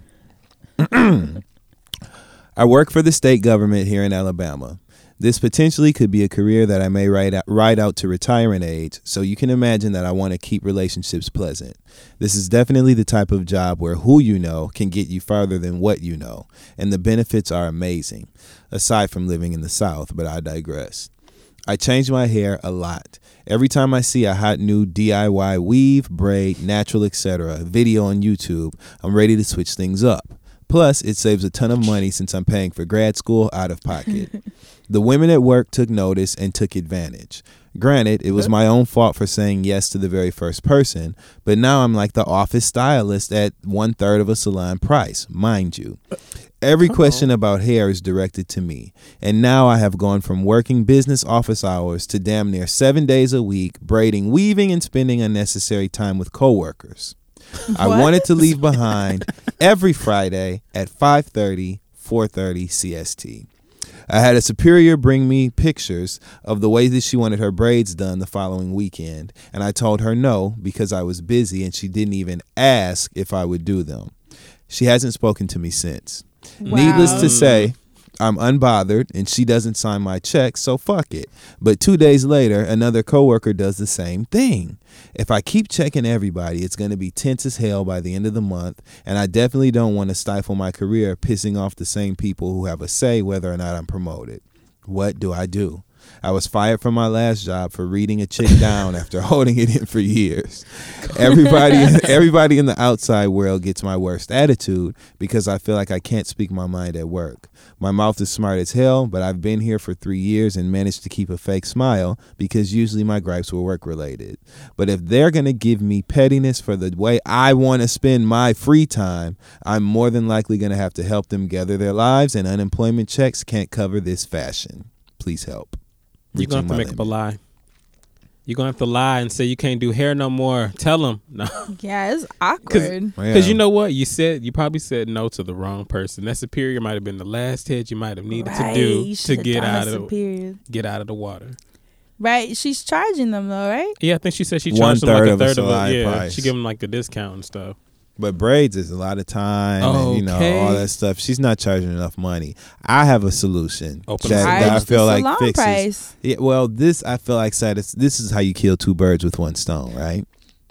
I work for the state government here in Alabama. This potentially could be a career that I may ride out, ride out to retirement age, so you can imagine that I want to keep relationships pleasant. This is definitely the type of job where who you know can get you farther than what you know, and the benefits are amazing, aside from living in the South, but I digress. I change my hair a lot. Every time I see a hot new D I Y weave, braid, natural, et cetera video on YouTube, I'm ready to switch things up. Plus, it saves a ton of money since I'm paying for grad school out of pocket. The women at work took notice and took advantage. Granted, it was my own fault for saying yes to the very first person, but now I'm like the office stylist at one third of a salon price, mind you. Every question about hair is directed to me, and now I have gone from working business office hours to damn near seven days a week, braiding, weaving, and spending unnecessary time with coworkers. I What? wanted to leave behind every Friday at five thirty, four thirty C S T. I had a superior bring me pictures of the way that she wanted her braids done the following weekend, and I told her no because I was busy and she didn't even ask if I would do them. She hasn't spoken to me since. Wow. Needless to say, I'm unbothered and she doesn't sign my check, so fuck it. But two days later, another coworker does the same thing. If I keep checking everybody, it's going to be tense as hell by the end of the month, and I definitely don't want to stifle my career pissing off the same people who have a say whether or not I'm promoted. What do I do? I was fired from my last job for reading a chick down after holding it in for years. Everybody, everybody in the outside world gets my worst attitude because I feel like I can't speak my mind at work. My mouth is smart as hell, but I've been here for three years and managed to keep a fake smile because usually my gripes were work related. But if they're going to give me pettiness for the way I want to spend my free time, I'm more than likely going to have to help them gather their lives, and unemployment checks can't cover this fashion. Please help. You're gonna have to Reaching make up my a lie. You're gonna have to lie and say you can't do hair no more. Tell them no, Yeah, it's awkward. because Yeah. you know what you said. You probably said no to the wrong person. That superior might have been the last head you might have needed Right, to do you to should've get done a out of the, superior. get out of the water. Right, she's charging them though, right? Yeah, I think she said she One charged them like third a of a third of salon it. Yeah, price. she gave them like a discount and stuff. But braids is a lot of time and, you know, Okay. all that stuff. She's not charging enough money. I have a solution Open that, a that I Charge the feel like salon fixes. price. Yeah, well, this I feel like satis- this is how you kill two birds with one stone, right?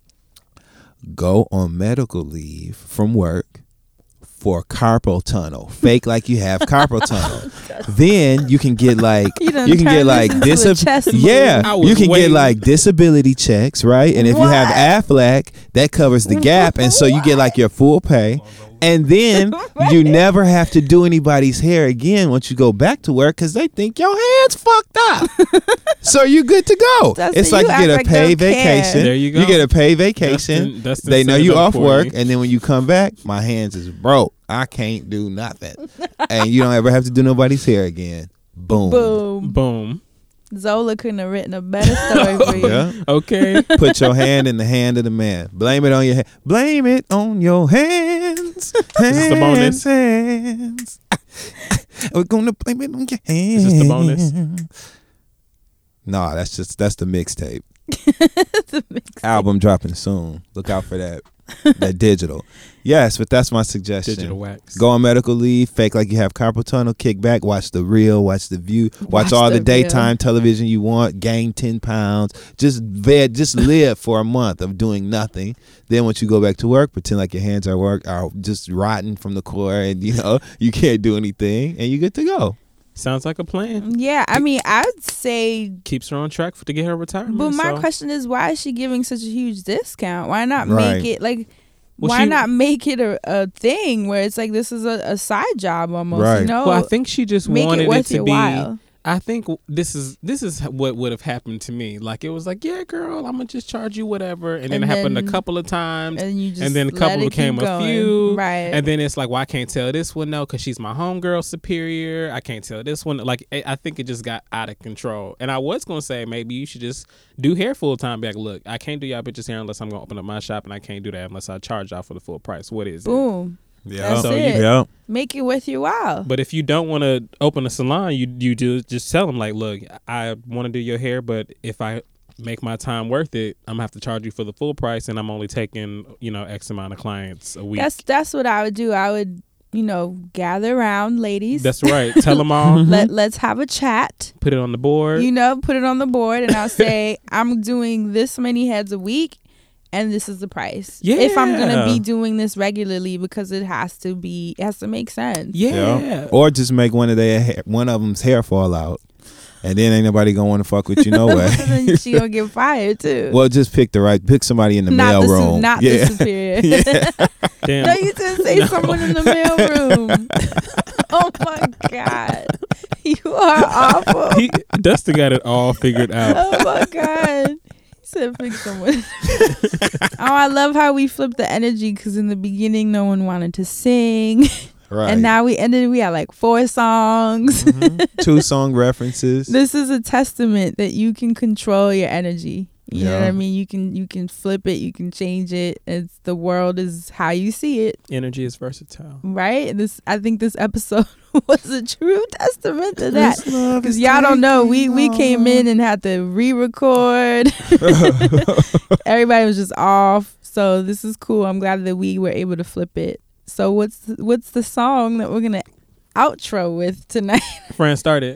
Go on medical leave from work for carpal tunnel. Fake like you have carpal tunnel. Then you can get like You done you can turned get like this into a disab- chess move. yeah, I was you can waiting. get like disability checks, right? And if you have Aflac, that covers the gap, and so you get like your full pay. And then you never have to do anybody's hair again once you go back to work because they think your hair's fucked up. So you good to go. Dustin, it's like you you get act a like paid they don't care. vacation. There you go. get a paid vacation. Dustin- Dustin they know set it you up off for work, you. and then when you come back, my hands is broke. I can't do nothing, and you don't ever have to do nobody's hair again. Boom. Boom. Boom. Zola couldn't have written a better story for you. Yeah. Okay. Put your hand in the hand of the man. Blame it on your hand. Blame it on your hands. Hands, this a bonus? hands. We're gonna blame it on your hands. Is this the bonus? Nah, that's just that's the mixtape. The mixtape. Album dropping soon. Look out for that. That digital. Yes, but that's my suggestion. Digital wax. Go on medical leave, fake like you have carpal tunnel, kick back, watch The Real, watch The View, watch, Watch all the, The daytime Real. television you want, gain ten pounds, just vet, just live for a month of doing nothing. Then once you go back to work, pretend like your hands are work are just rotten from the core and you know, you can't do anything and you're good to go. Sounds like a plan. Yeah, I mean, I'd say. Keeps her on track for to get her retirement. But my so. question is, why is she giving such a huge discount? Why not Right. make it like? Well, why she- not make it a, a thing where it's like this is a, a side job almost? Right. You know, Well, I think she just make wanted it it, worth to your be. while. I think this is this is what would have happened to me. Like it was like, yeah, girl, I'm gonna just charge you whatever, and then And it happened then- a couple of times, And you just and then a let couple it became keep a going. few, right? and then it's like, well, I can't tell this one no because she's my homegirl superior. I can't tell this one. Like I I think it just got out of control. And I was gonna say maybe you should just do hair full time. Be like, look, I can't do y'all bitches hair unless I'm gonna open up my shop, and I can't do that unless I charge y'all for the full price. What is it? Boom, Yeah. That's So it. you- Yeah. make it worth your while. But if you don't want to open a salon, you you just just tell them like, look, I want to do your hair, but if I make my time worth it, I'm gonna have to charge you for the full price, and I'm only taking you know X amount of clients a week. That's that's what I would do. I would, you know, gather around, ladies. That's right. Tell them all. Let let's have a chat. Put it on the board. You know, put it on the board, and I'll say I'm doing this many heads a week, and this is the price. If I'm gonna Yeah. be doing this regularly, because it has to be, it has to make sense. yeah. Yeah. Or just make one of their hair, one of them's hair fall out, and then ain't nobody gonna want to fuck with you no way. Then she gonna get fired too. Well, just pick the right, pick somebody in the not mail the su- room. not yeah. the superior. Yeah. Damn. No, you didn't say someone in the mail room. Oh my god, you are awful. He, Dustin got it all figured out. Oh my god. He said pick someone. Oh, I love how we flipped the energy, because in the beginning no one wanted to sing. Right. And now we ended, we had like four songs. Mhm. Two song references. This is a testament that you can control your energy. You know what Yeah. I mean? You can you can flip it, you can change it. It's the world is how you see it, Energy is versatile. right? This I think this episode was a true testament to that. This love Because is y'all don't know, we we taking came in on. and had to re-record. Everybody was just off. So this is cool. I'm glad that we were able to flip it. So what's what's the song that we're gonna outro with tonight? Fran started.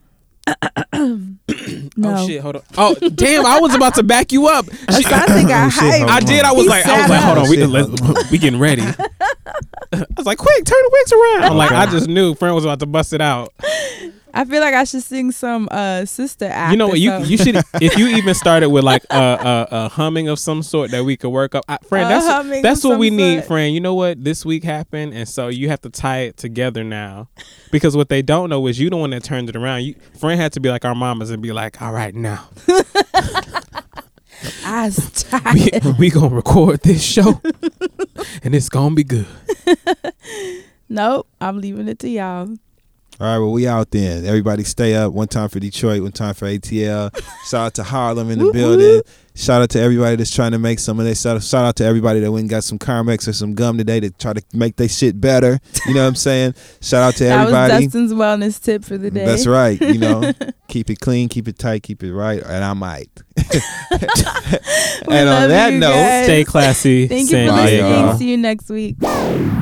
No. Oh shit! Hold on. Oh damn! I was about to back you up. She- Asante got Oh, shit, hyped. hold I on. did. I was He like, I was sat like, hold up. on, we, Shit, let, we getting ready. I was like, quick, turn the wigs around. I'm like, I just knew Fran was about to bust it out. I feel like I should sing some uh sister act. You know or what? You something. you should if you even started with like a, a, a humming of some sort that we could work up. I, Fran, A that's humming that's of what we some need, sort. Fran. You know what? This week happened, and so you have to tie it together now, because what they don't know is you the one that turned it around. You, Fran had to be like our mamas and be like, all right, now I was tired. we we gonna record this show, and it's gonna be good. Nope, I'm leaving it to y'all. All right, well, we out then. Everybody stay up. One time for Detroit, one time for A T L. Shout out to Harlem in the Whoop, building. whoop. Shout out to everybody that's trying to make some of their shout, shout out to everybody that went and got some Carmex or some gum today to try to make their shit better. You know what I'm saying? Shout out to That everybody. was Dustin's wellness tip for the day. That's right. You know, keep it clean, keep it tight, keep it right, and I might. We And love on that you note, guys. Stay classy. Thank you for San Bye, listening. Diego. y'all. See you next week.